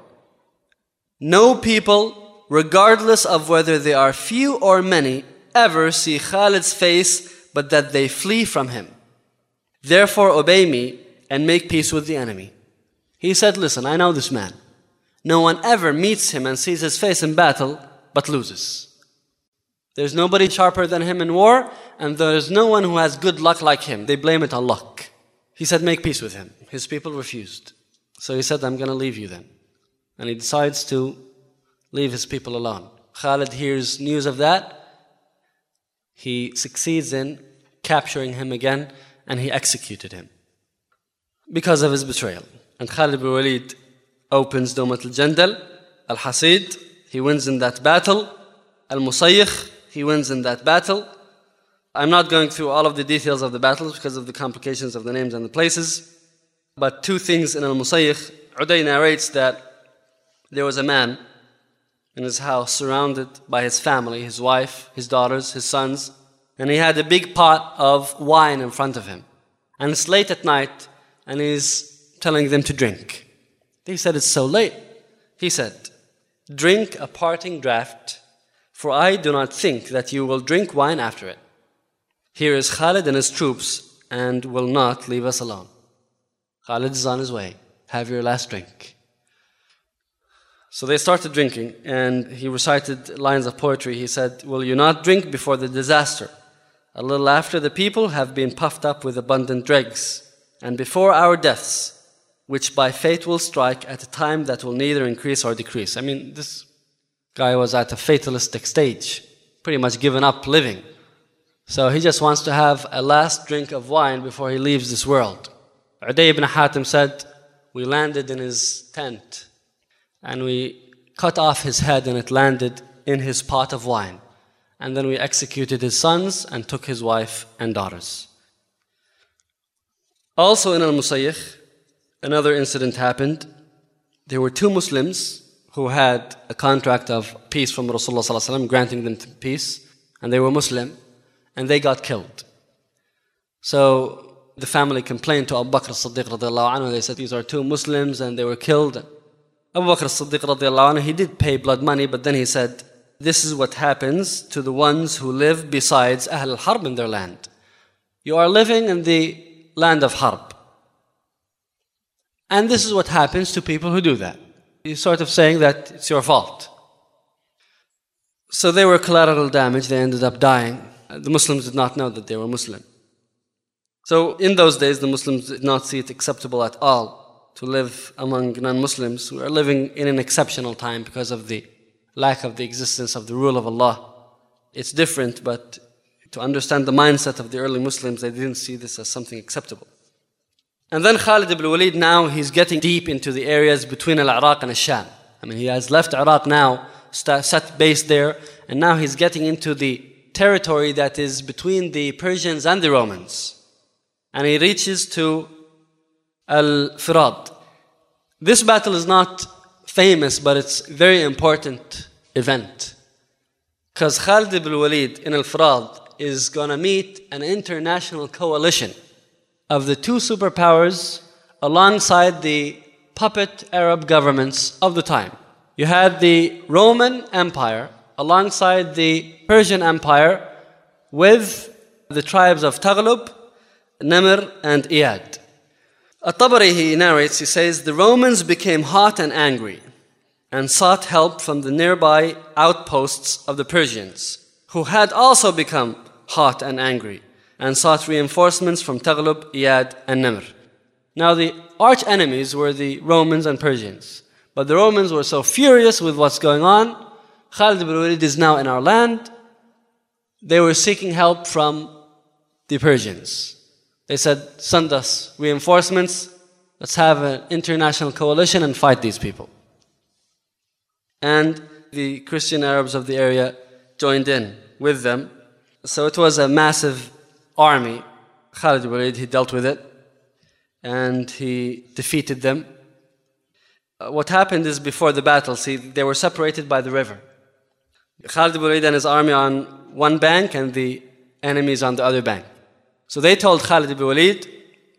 No people, regardless of whether they are few or many, ever see Khalid's face but that they flee from him. Therefore obey me and make peace with the enemy. He said, listen, I know this man. No one ever meets him and sees his face in battle but loses. There's nobody sharper than him in war, and there's no one who has good luck like him. They blame it on luck. He said, make peace with him. His people refused. So he said, I'm going to leave you then. And he decides to leave his people alone. Khalid hears news of that. He succeeds in capturing him again, and he executed him because of his betrayal. And Khalid ibn Walid opens Dawmat al-Jandal, Al-Hasid. He wins in that battle. Al-Musayyikh, he wins in that battle. I'm not going through all of the details of the battles because of the complications of the names and the places. But two things in Al-Musayyikh. Uday narrates that there was a man in his house surrounded by his family, his wife, his daughters, his sons, and he had a big pot of wine in front of him. And it's late at night, and he's telling them to drink. They said, it's so late. He said, drink a parting draught, for I do not think that you will drink wine after it. Here is Khalid and his troops, and will not leave us alone. Khalid is on his way. Have your last drink. So they started drinking, and he recited lines of poetry. He said, will you not drink before the disaster? A little after the people have been puffed up with abundant dregs, and before our deaths, which by fate will strike at a time that will neither increase or decrease. I mean, this guy was at a fatalistic stage, pretty much given up living. So he just wants to have a last drink of wine before he leaves this world. Uday ibn Hatim said, we landed in his tent, and we cut off his head, and it landed in his pot of wine. And then we executed his sons and took his wife and daughters. Also in Al-Musayyikh, another incident happened. There were two Muslims who had a contract of peace from Rasulullah sallallahu alaihi wasallam, granting them peace, and they were Muslim, and they got killed. So the family complained to Abu Bakr as-Siddiq radiallahu anhu. They said, these are two Muslims, and they were killed. Abu Bakr as-Siddiq radiallahu anhu, he did pay blood money, but then he said, this is what happens to the ones who live besides Ahl al-Harb in their land. You are living in the land of Harb. And this is what happens to people who do that. He's sort of saying that it's your fault. So they were collateral damage. They ended up dying. The Muslims did not know that they were Muslim. So in those days, the Muslims did not see it acceptable at all to live among non-Muslims who are living in an exceptional time because of the lack of the existence of the rule of Allah. It's different, but to understand the mindset of the early Muslims, they didn't see this as something acceptable. And then Khalid ibn Walid, now he's getting deep into the areas between Al-Iraq and Al-Sham. I mean, he has left Iraq now, set base there, and now he's getting into the territory that is between the Persians and the Romans. And he reaches to Al-Firad. This battle is not famous, but it's a very important event. Because Khalid ibn Walid in Al-Firad is going to meet an international coalition of the two superpowers alongside the puppet Arab governments of the time. You had the Roman Empire alongside the Persian Empire with the tribes of Taghlib, Namr, and Iyad. At-Tabari, he narrates, he says, the Romans became hot and angry and sought help from the nearby outposts of the Persians, who had also become hot and angry and sought reinforcements from Taghlib, Iyad, and Namr. Now the arch enemies were the Romans and Persians, but the Romans were so furious with what's going on. Khalid ibn Walid is now in our land. They were seeking help from the Persians. They said, send us reinforcements, let's have an international coalition and fight these people. And the Christian Arabs of the area joined in with them. So it was a massive army. Khalid ibn Walid, he dealt with it, and he defeated them. Uh, what happened is before the battle, see, they were separated by the river. Khalid ibn Walid and his army on one bank and the enemies on the other bank. So they told Khalid ibn Walid,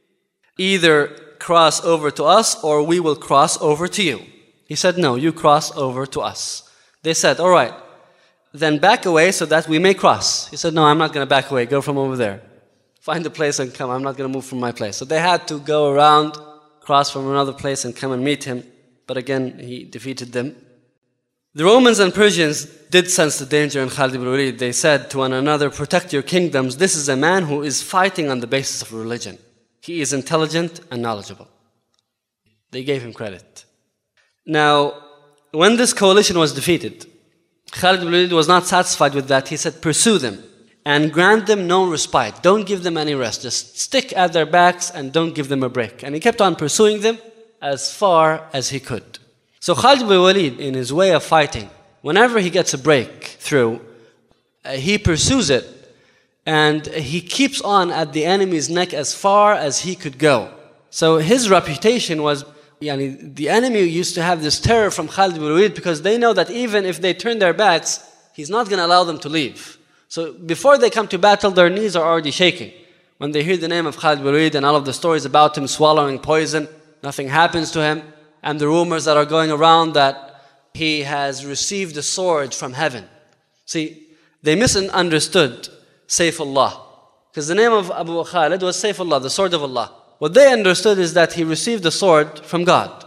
either cross over to us or we will cross over to you. He said, no, you cross over to us. They said, all right, then back away so that we may cross. He said, no, I'm not going to back away. Go from over there. Find a place and come. I'm not going to move from my place. So they had to go around, cross from another place and come and meet him. But again, he defeated them. The Romans and Persians did sense the danger in Khalid ibn Walid. They said to one another, protect your kingdoms. This is a man who is fighting on the basis of religion. He is intelligent and knowledgeable. They gave him credit. Now, when this coalition was defeated, Khalid ibn Walid was not satisfied with that. He said, pursue them and grant them no respite. Don't give them any rest. Just stick at their backs and don't give them a break. And he kept on pursuing them as far as he could. So Khalid ibn Walid, in his way of fighting, whenever he gets a breakthrough, uh, he pursues it and he keeps on at the enemy's neck as far as he could go. So his reputation was, yani, the enemy used to have this terror from Khalid ibn Walid because they know that even if they turn their backs, he's not going to allow them to leave. So before they come to battle, their knees are already shaking. When they hear the name of Khalid ibn Walid and all of the stories about him swallowing poison, nothing happens to him, and the rumors that are going around that he has received a sword from heaven. See, they misunderstood Sayfullah, because the name of Abu Khalid was Sayfullah, the sword of Allah. What they understood is that he received the sword from God.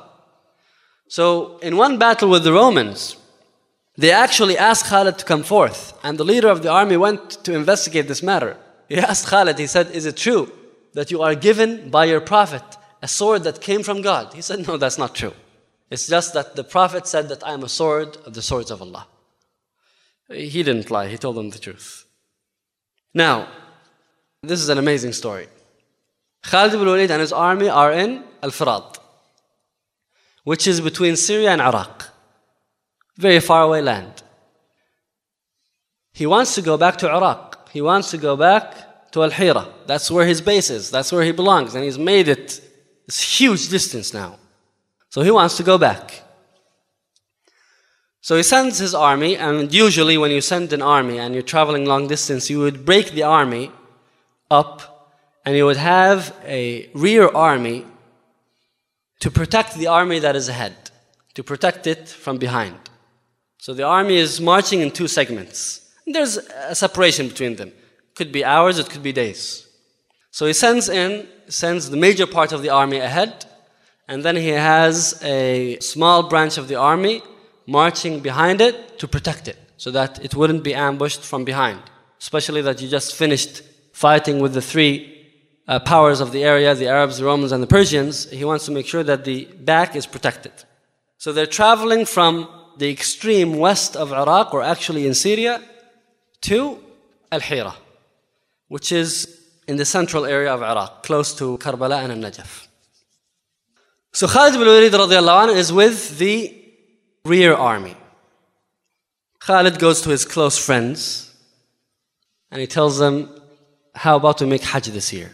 So in one battle with the Romans, they actually asked Khalid to come forth, and the leader of the army went to investigate this matter. He asked Khalid, he said, is it true that you are given by your prophet a sword that came from God? He said, no, that's not true. It's just that the prophet said that I am a sword of the swords of Allah. He didn't lie, he told them the truth. Now, this is an amazing story. Khalid ibn Walid and his army are in Al-Firat, which is between Syria and Iraq. Very far away land. He wants to go back to Iraq. He wants to go back to Al-Hira. That's where his base is. That's where he belongs. And he's made it this huge distance now. So he wants to go back. So he sends his army, and usually when you send an army and you're traveling long distance, you would break the army up and you would have a rear army to protect the army that is ahead, to protect it from behind. So the army is marching in two segments. There's a separation between them. It could be hours, it could be days. So he sends in, sends the major part of the army ahead, and then he has a small branch of the army marching behind it to protect it, so that it wouldn't be ambushed from behind. Especially that you just finished fighting with the three uh, powers of the area, the Arabs, the Romans, and the Persians. He wants to make sure that the back is protected. So they're traveling from the extreme west of Iraq, or actually in Syria, to Al-Hira, which is in the central area of Iraq, close to Karbala and Al-Najaf. So Khalid ibn Walid radiallahu anhu is with the rear army. Khalid goes to his close friends and he tells them, how about we make Hajj this year?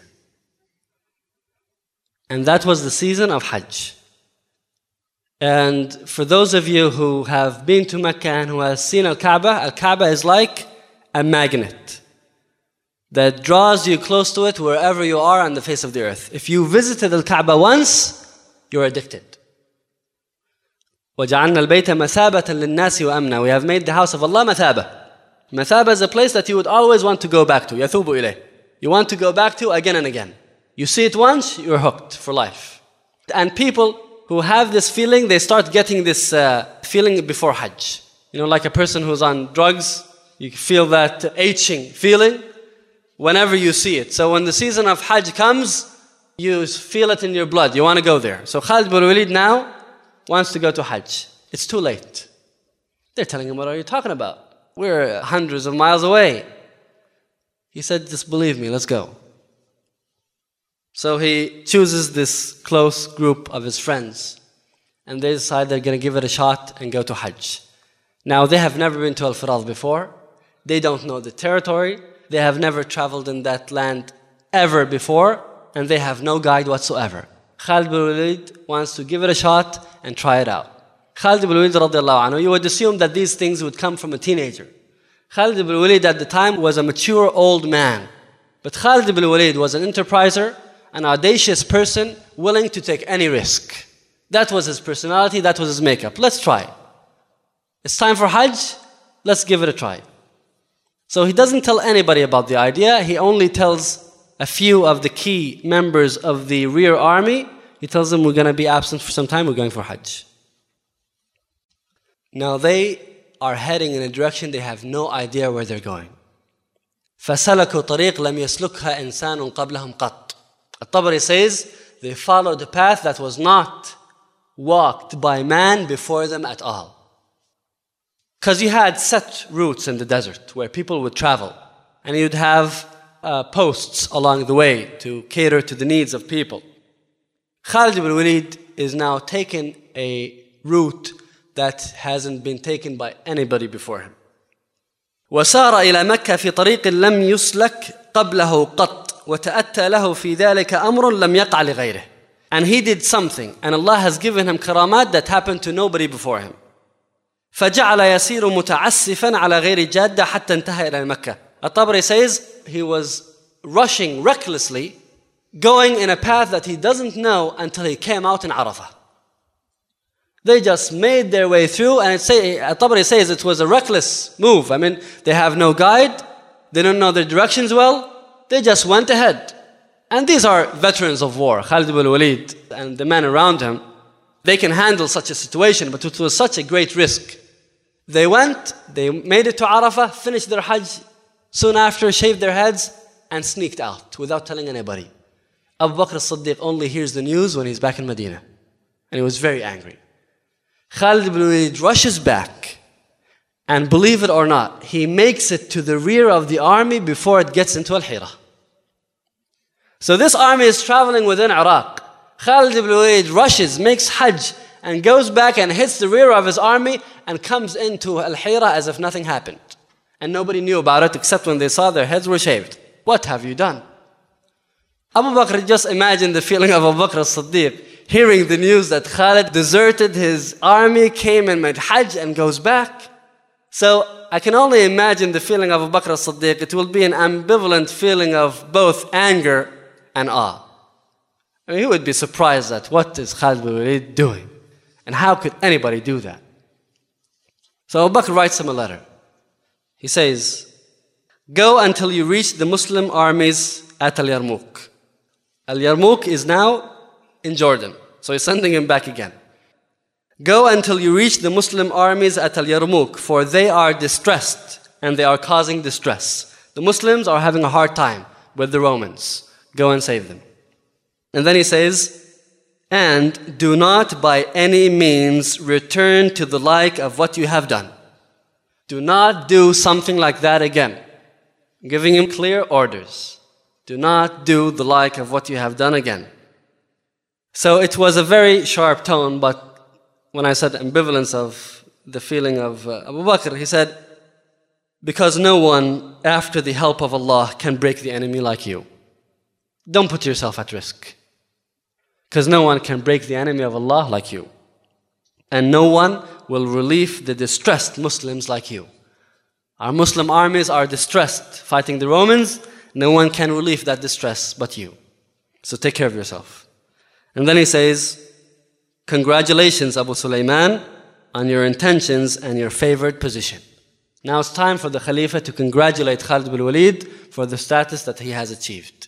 And that was the season of Hajj. And for those of you who have been to Mecca and who have seen Al-Kaaba, Al-Kaaba is like a magnet that draws you close to it wherever you are on the face of the earth. If you visited Al-Kaaba once, you're addicted. وَجَعَلْنَا الْبَيْتَ مَثَابَةً لِلنَّاسِ وَأَمْنًا. We have made the house of Allah Mathaba. Mathaba is a place that you would always want to go back to. يَثُوبُ إِلَيْهِ. You want to go back to again and again. You see it once, you're hooked for life. And people who have this feeling, they start getting this uh, feeling before Hajj. You know, like a person who's on drugs, you feel that itching feeling whenever you see it. So when the season of Hajj comes, you feel it in your blood. You want to go there. So Khalid ibn Walid now wants to go to Hajj. It's too late. They're telling him, what are you talking about? We're hundreds of miles away. He said, just believe me, let's go. So he chooses this close group of his friends, and they decide they're going to give it a shot and go to Hajj. Now, they have never been to Al-Firat before. They don't know the territory. They have never traveled in that land ever before, and they have no guide whatsoever. Khalid ibn Walid wants to give it a shot and try it out. Khalid ibn Walid radiallahu anhu, you would assume that these things would come from a teenager. Khalid ibn Walid at the time was a mature old man. But Khalid ibn Walid was an enterpriser, an audacious person willing to take any risk. That was his personality, that was his makeup. Let's try. It's time for Hajj, let's give it a try. So he doesn't tell anybody about the idea, he only tells a few of the key members of the rear army. He tells them, we're going to be absent for some time, we're going for Hajj. Now they are heading in a direction they have no idea where they're going. فَسَلَكُوا طَرِيقٍ لَمْ يَسْلُكْهَا إِنسَانٌ قَبْلَهُمْ قَطْ. At-Tabari says, they followed a path that was not walked by man before them at all. Because you had set routes in the desert where people would travel, and you'd have uh, posts along the way to cater to the needs of people. Khalid ibn Walid is now taking a route that hasn't been taken by anybody before him. وسار إلى مكة في طريق لم يسلك قبله قط وتأتى له في ذلك أمر لم يقع لغيره. And he did something, and Allah has given him karamat that happened to nobody before him. فجعل يسير متعسفا على غير جادة حتى انتهى إلى مكة. At-Tabari says he was rushing recklessly, going in a path that he doesn't know until he came out in Arafah. They just made their way through, and say, At-Tabari says it was a reckless move. I mean, they have no guide, they don't know their directions well, they just went ahead. And these are veterans of war, Khalid ibn Walid and the men around him. They can handle such a situation, but it was such a great risk. They went, they made it to Arafah, finished their Hajj, soon after shaved their heads, and sneaked out without telling anybody. Abu Bakr as-Siddiq only hears the news when he's back in Medina. And he was very angry. Khalid ibn Walid rushes back, and believe it or not, he makes it to the rear of the army before it gets into Al-Hira. So this army is traveling within Iraq. Khalid ibn Walid rushes, makes Hajj, and goes back and hits the rear of his army and comes into Al-Hira as if nothing happened. And nobody knew about it except when they saw their heads were shaved. What have you done? Abu Bakr, just imagine the feeling of Abu Bakr as-Siddiq hearing the news that Khalid deserted his army, came and made Hajj and goes back. So I can only imagine the feeling of Abu Bakr as-Siddiq. It will be an ambivalent feeling of both anger and awe. I mean, he would be surprised at what is Khalid ibn Walid doing, and how could anybody do that? So Abu Bakr writes him a letter. He says, go until you reach the Muslim armies at Al-Yarmouk. Al-Yarmouk is now in Jordan, so he's sending him back again. Go until you reach the Muslim armies at Al-Yarmouk, for they are distressed and they are causing distress. The Muslims are having a hard time with the Romans. Go and save them. And then he says, and do not by any means return to the like of what you have done. Do not do something like that again. I'm giving him clear orders. Do not do the like of what you have done again. So it was a very sharp tone, but when I said ambivalence of the feeling of uh, Abu Bakr, he said, because no one, after the help of Allah, can break the enemy like you. Don't put yourself at risk. Because no one can break the enemy of Allah like you. And no one will relieve the distressed Muslims like you. Our Muslim armies are distressed fighting the Romans. No one can relieve that distress but you. So take care of yourself. And then he says, congratulations, Abu Sulaiman, on your intentions and your favored position. Now it's time for the Khalifa to congratulate Khalid ibn Walid for the status that he has achieved.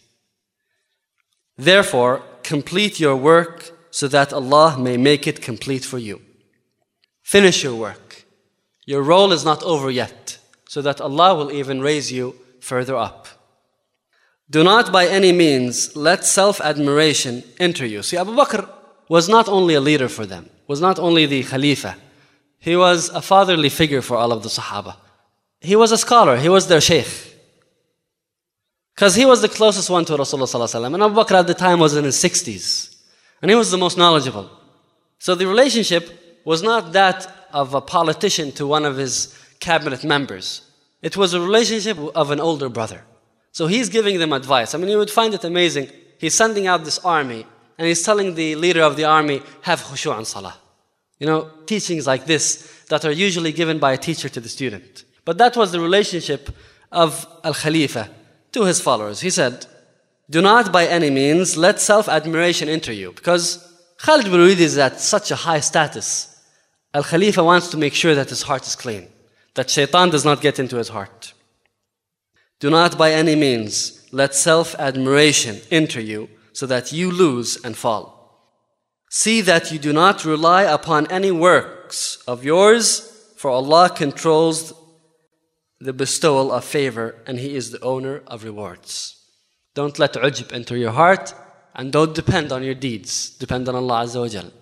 Therefore, complete your work so that Allah may make it complete for you. Finish your work. Your role is not over yet, so that Allah will even raise you further up. Do not by any means let self-admiration enter you. See, Abu Bakr was not only a leader for them, was not only the Khalifa. He was a fatherly figure for all of the Sahaba. He was a scholar, he was their sheikh. Because he was the closest one to Rasulullah sallallahu alaihi wasallam. And Abu Bakr at the time was in his sixties. And he was the most knowledgeable. So the relationship was not that of a politician to one of his cabinet members. It was a relationship of an older brother. So he's giving them advice. I mean, you would find it amazing. He's sending out this army, and he's telling the leader of the army, have khushu' and salah. You know, teachings like this that are usually given by a teacher to the student. But that was the relationship of Al-Khalifa to his followers. He said, do not by any means let self-admiration enter you. Because Khalid ibn Walid is at such a high status. Al-Khalifa wants to make sure that his heart is clean, that shaitan does not get into his heart. Do not by any means let self-admiration enter you so that you lose and fall. See that you do not rely upon any works of yours, for Allah controls the bestowal of favor and He is the owner of rewards. Don't let ujb enter your heart and don't depend on your deeds. Depend on Allah Azza wa Jal.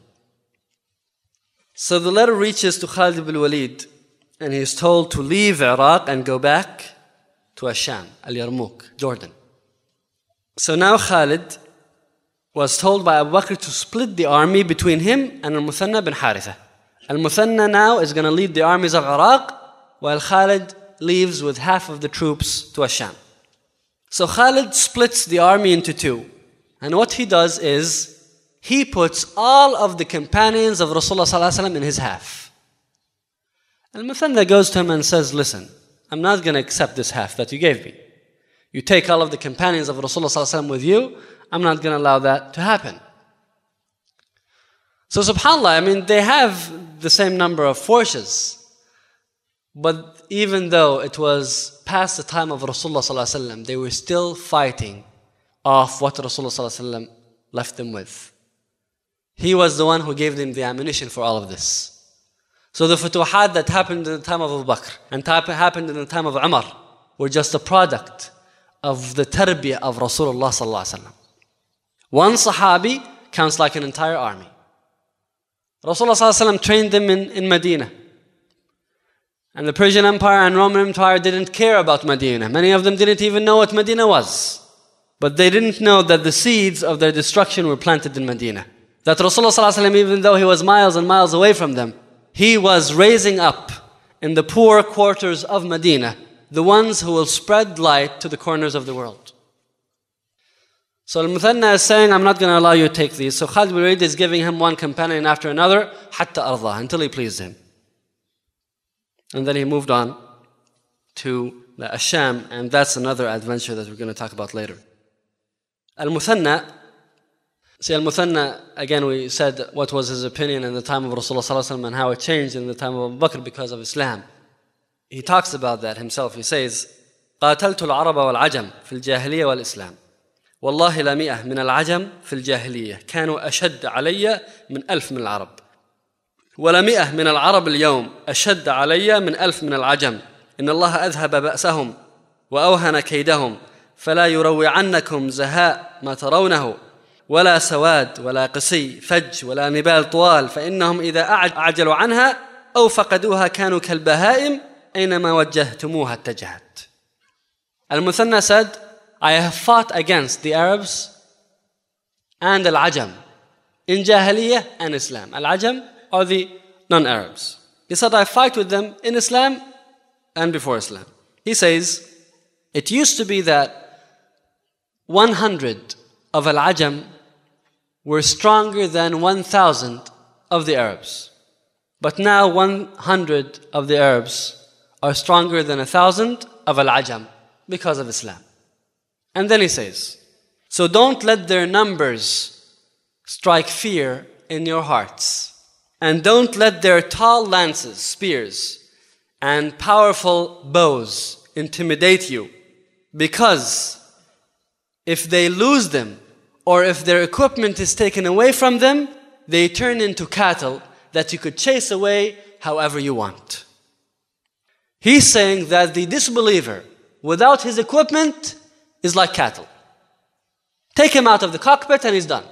So the letter reaches to Khalid ibn Walid and he is told to leave Iraq and go back to Asham, Al-Yarmouk, Jordan. So now Khalid was told by Abu Bakr to split the army between him and Al-Muthanna bin Haritha. Al-Muthanna now is going to lead the armies of Iraq, while Khalid leaves with half of the troops to Asham. So Khalid splits the army into two. And what he does is, he puts all of the companions of Rasulullah sallallahu alaihi wasallam in his half. Al-Muthanna goes to him and says, listen, I'm not going to accept this half that you gave me. You take all of the companions of Rasulullah sallallahu alaihi wasallam with you, I'm not going to allow that to happen. So subhanAllah, I mean, they have the same number of forces. But even though it was past the time of Rasulullah sallallahu alaihi wasallam, they were still fighting off what Rasulullah sallallahu alaihi wasallam left them with. He was the one who gave them the ammunition for all of this. So the futuhat that happened in the time of Abu Bakr and happened in the time of Umar were just a product of the tarbiyah of Rasulullah sallallahu alaihi wasallam. One sahabi counts like an entire army. Rasulullah sallallahu alaihi wasallam trained them in, in Medina. And the Persian Empire and Roman Empire didn't care about Medina. Many of them didn't even know what Medina was. But they didn't know that the seeds of their destruction were planted in Medina. That Rasulullah sallallahu alaihi wasallam, even though he was miles and miles away from them, he was raising up in the poor quarters of Medina the ones who will spread light to the corners of the world. So Al-Muthanna is saying, I'm not going to allow you to take these. So Khalid ibn Walid is giving him one companion after another, حَتَّى أَرْضَى, until he pleased him. And then he moved on to the Asham, and that's another adventure that we're going to talk about later. Al-Muthanna, see Al-Muthanna, again we said what was his opinion in the time of Rasulullah sallallahu alaihi wasallam and how it changed in the time of Abu Bakr because of Islam. He talks about that himself. He says, قاتلت العرب والعجم في الجاهلية والإسلام والله لمئة من العجم في الجاهلية كانوا أشد علي من ألف من العرب ولمئة من العرب اليوم أشد علي من ألف من العجم إن الله أذهب بأسهم وأوهن كيدهم فلا يروعنكم زهاء ما ترونه ولا سواد ولا قسي فج ولا نبال طوال فإنهم إذا أعجلوا عنها أو فقدوها كانوا كالبهائم أينما وجهتموها اتجهت. Al-Muthanna said, I have fought against the Arabs and Al-Ajam in Jahiliyyah and Islam. Al-Ajam are the non-Arabs. He said, I fight with them in Islam and before Islam. He says, it used to be that one hundred of Al-Ajam were stronger than one thousand of the Arabs. But now one hundred of the Arabs are stronger than one thousand of Al-Ajam because of Islam. And then he says, so don't let their numbers strike fear in your hearts. And don't let their tall lances, spears, and powerful bows intimidate you. Because if they lose them, or if their equipment is taken away from them, they turn into cattle that you could chase away however you want. He's saying that the disbeliever, without his equipment, is like cattle. Take him out of the cockpit and he's done.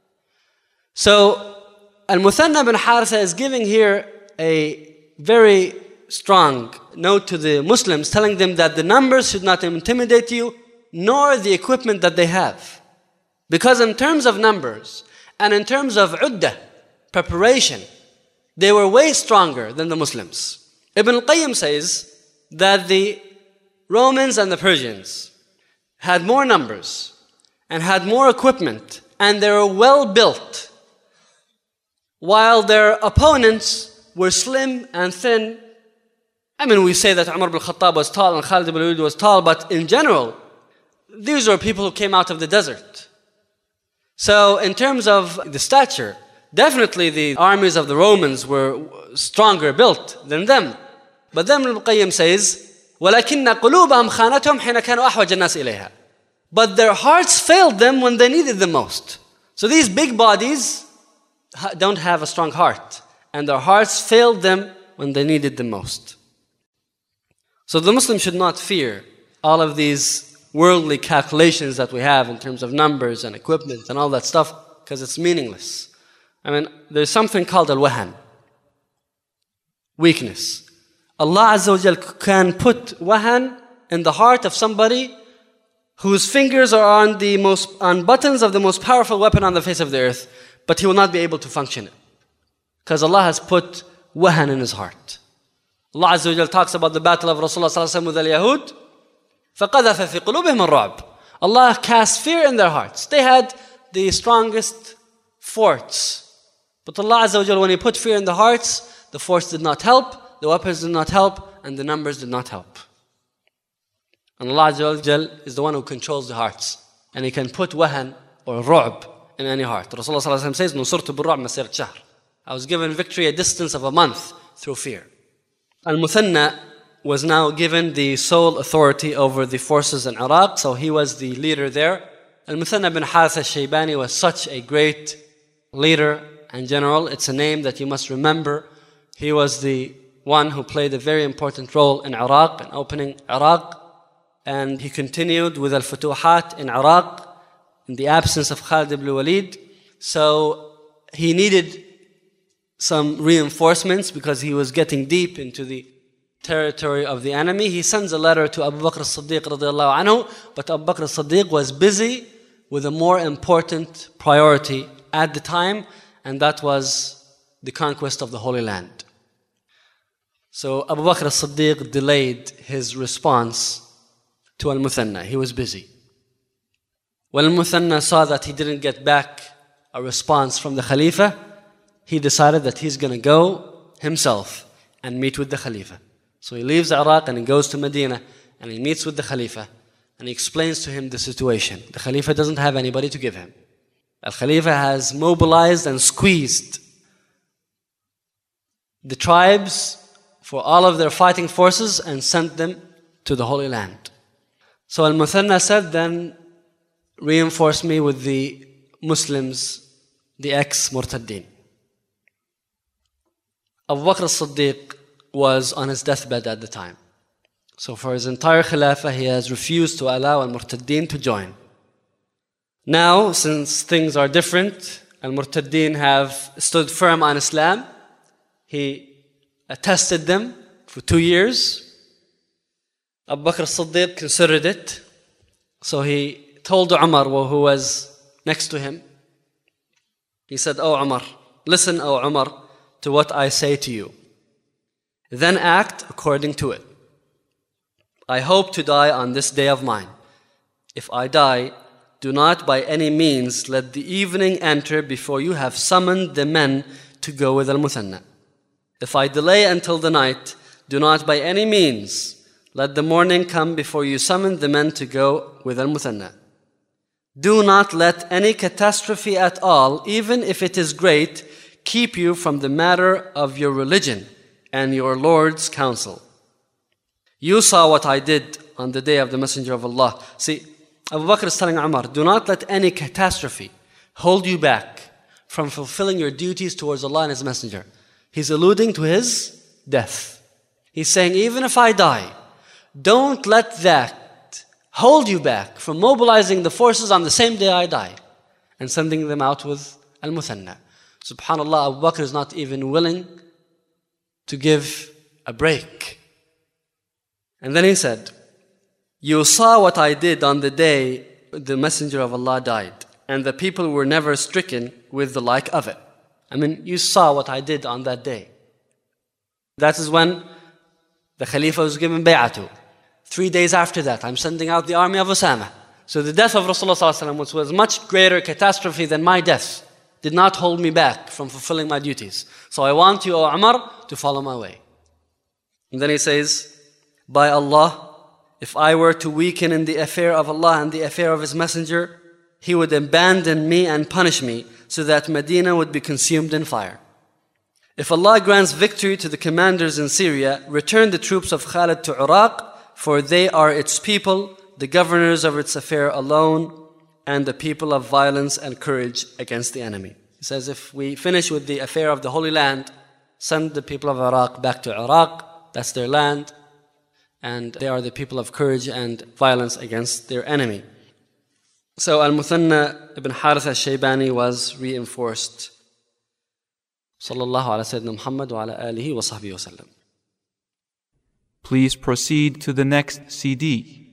So, Al-Muthanna bin Haritha is giving here a very strong note to the Muslims, telling them that the numbers should not intimidate you, nor the equipment that they have. Because in terms of numbers, and in terms of uddah, preparation, they were way stronger than the Muslims. Ibn al-Qayyim says that the Romans and the Persians had more numbers and had more equipment and they were well built, while their opponents were slim and thin. I mean, we say that Umar ibn Khattab was tall and Khalid ibn Walid was tall, but in general, these were people who came out of the desert. So in terms of the stature, definitely the armies of the Romans were stronger built than them. But then Ibn al-Qayyim says, وَلَكِنَّ قُلُوبَهُمْ خَانَتْهُمْ حِينَ كَانُوا أَحْوَجَ النَّاسِ إِلَيْهَا. But their hearts failed them when they needed the most. So these big bodies don't have a strong heart, and their hearts failed them when they needed the most. So the Muslim should not fear all of these worldly calculations that we have in terms of numbers and equipment and all that stuff, because it's meaningless. I mean, there's something called al-wahan, weakness. Allah Azza wa Jal can put wahan in the heart of somebody whose fingers are on the most on buttons of the most powerful weapon on the face of the earth, but he will not be able to function it. Because Allah has put wahan in his heart. Allah Azza wa Jal talks about the battle of Rasulullah sallallahu alaihi wasallam with al-Yahud. فَقَذَفَ فِي قُلُوبِهِمُ الرُّعْبَ. Allah cast fear in their hearts. They had the strongest forts. But Allah Azza wa Jal, when He put fear in the hearts, the forts did not help, the weapons did not help, and the numbers did not help. And Allah Azza wa Jal is the one who controls the hearts. And He can put wahan or ru'b in any heart. Rasulullah sallallahu alaihi wasallam says, نُصُرْتُ بِالرُّعْبِ مَسِيرَةَ شَهْرٍ. I was given victory a distance of a month through fear. Al-Muthanna was now given the sole authority over the forces in Iraq, so he was the leader there. Al-Muthanna bin Harith al-Shaybani was such a great leader and general. It's a name that you must remember. He was the one who played a very important role in Iraq, in opening Iraq. And he continued with al-Futuhat in Iraq in the absence of Khalid ibn Walid. So he needed some reinforcements because he was getting deep into the territory of the enemy. He sends a letter to Abu Bakr as-Siddiq radiallahu anhu, but Abu Bakr as-Siddiq was busy with a more important priority at the time, and that was the conquest of the Holy Land. So Abu Bakr as-Siddiq delayed his response to Al-Muthanna. He was busy. When Al-Muthanna saw that he didn't get back a response from the Khalifa, he decided that he's going to go himself and meet with the Khalifa. So he leaves Iraq and he goes to Medina and he meets with the Khalifa and he explains to him the situation. The Khalifa doesn't have anybody to give him. Al-Khalifa has mobilized and squeezed the tribes for all of their fighting forces and sent them to the Holy Land. So Al-Muthanna said, then reinforce me with the Muslims, the ex-Murtaddin. Abu Bakr as-Siddiq was on his deathbed at the time. So for his entire Khilafah, he has refused to allow Al-Murtaddin to join. Now, since things are different, Al-Murtaddin have stood firm on Islam. He attested them for two years. Abu Bakr as-Siddiq considered it. So he told Umar, who was next to him, he said, "Oh Umar, listen, oh Umar, to what I say to you. Then act according to it. I hope to die on this day of mine. If I die, do not by any means let the evening enter before you have summoned the men to go with Al-Muthanna. If I delay until the night, do not by any means let the morning come before you summon the men to go with Al-Muthanna. Do not let any catastrophe at all, even if it is great, keep you from the matter of your religion and your Lord's counsel. You saw what I did on the day of the Messenger of Allah." See, Abu Bakr is telling Umar, do not let any catastrophe hold you back from fulfilling your duties towards Allah and His Messenger. He's alluding to his death. He's saying, even if I die, don't let that hold you back from mobilizing the forces on the same day I die and sending them out with Al-Muthanna. Subhanallah, Abu Bakr is not even willing to give a break. And then he said, you saw what I did on the day the Messenger of Allah died, and the people were never stricken with the like of it. I mean, you saw what I did on that day. That is when the Khalifa was given bay'atu. Three days after that, I'm sending out the army of Osama. So the death of Rasulullah, which was much greater catastrophe than my death, did not hold me back from fulfilling my duties. So I want you, O Umar, to follow my way. And then he says, by Allah, if I were to weaken in the affair of Allah and the affair of His Messenger, He would abandon me and punish me so that Medina would be consumed in fire. If Allah grants victory to the commanders in Syria, return the troops of Khalid to Iraq, for they are its people, the governors of its affair alone, and the people of violence and courage against the enemy. He says, if we finish with the affair of the Holy Land, send the people of Iraq back to Iraq, that's their land, and they are the people of courage and violence against their enemy. So Al-Muthanna ibn Harith al-Shaybani was reinforced. Sallallahu ala Sayyidina Muhammad wa ala alihi wa sahbihi wa sallam. Please proceed to the next C D.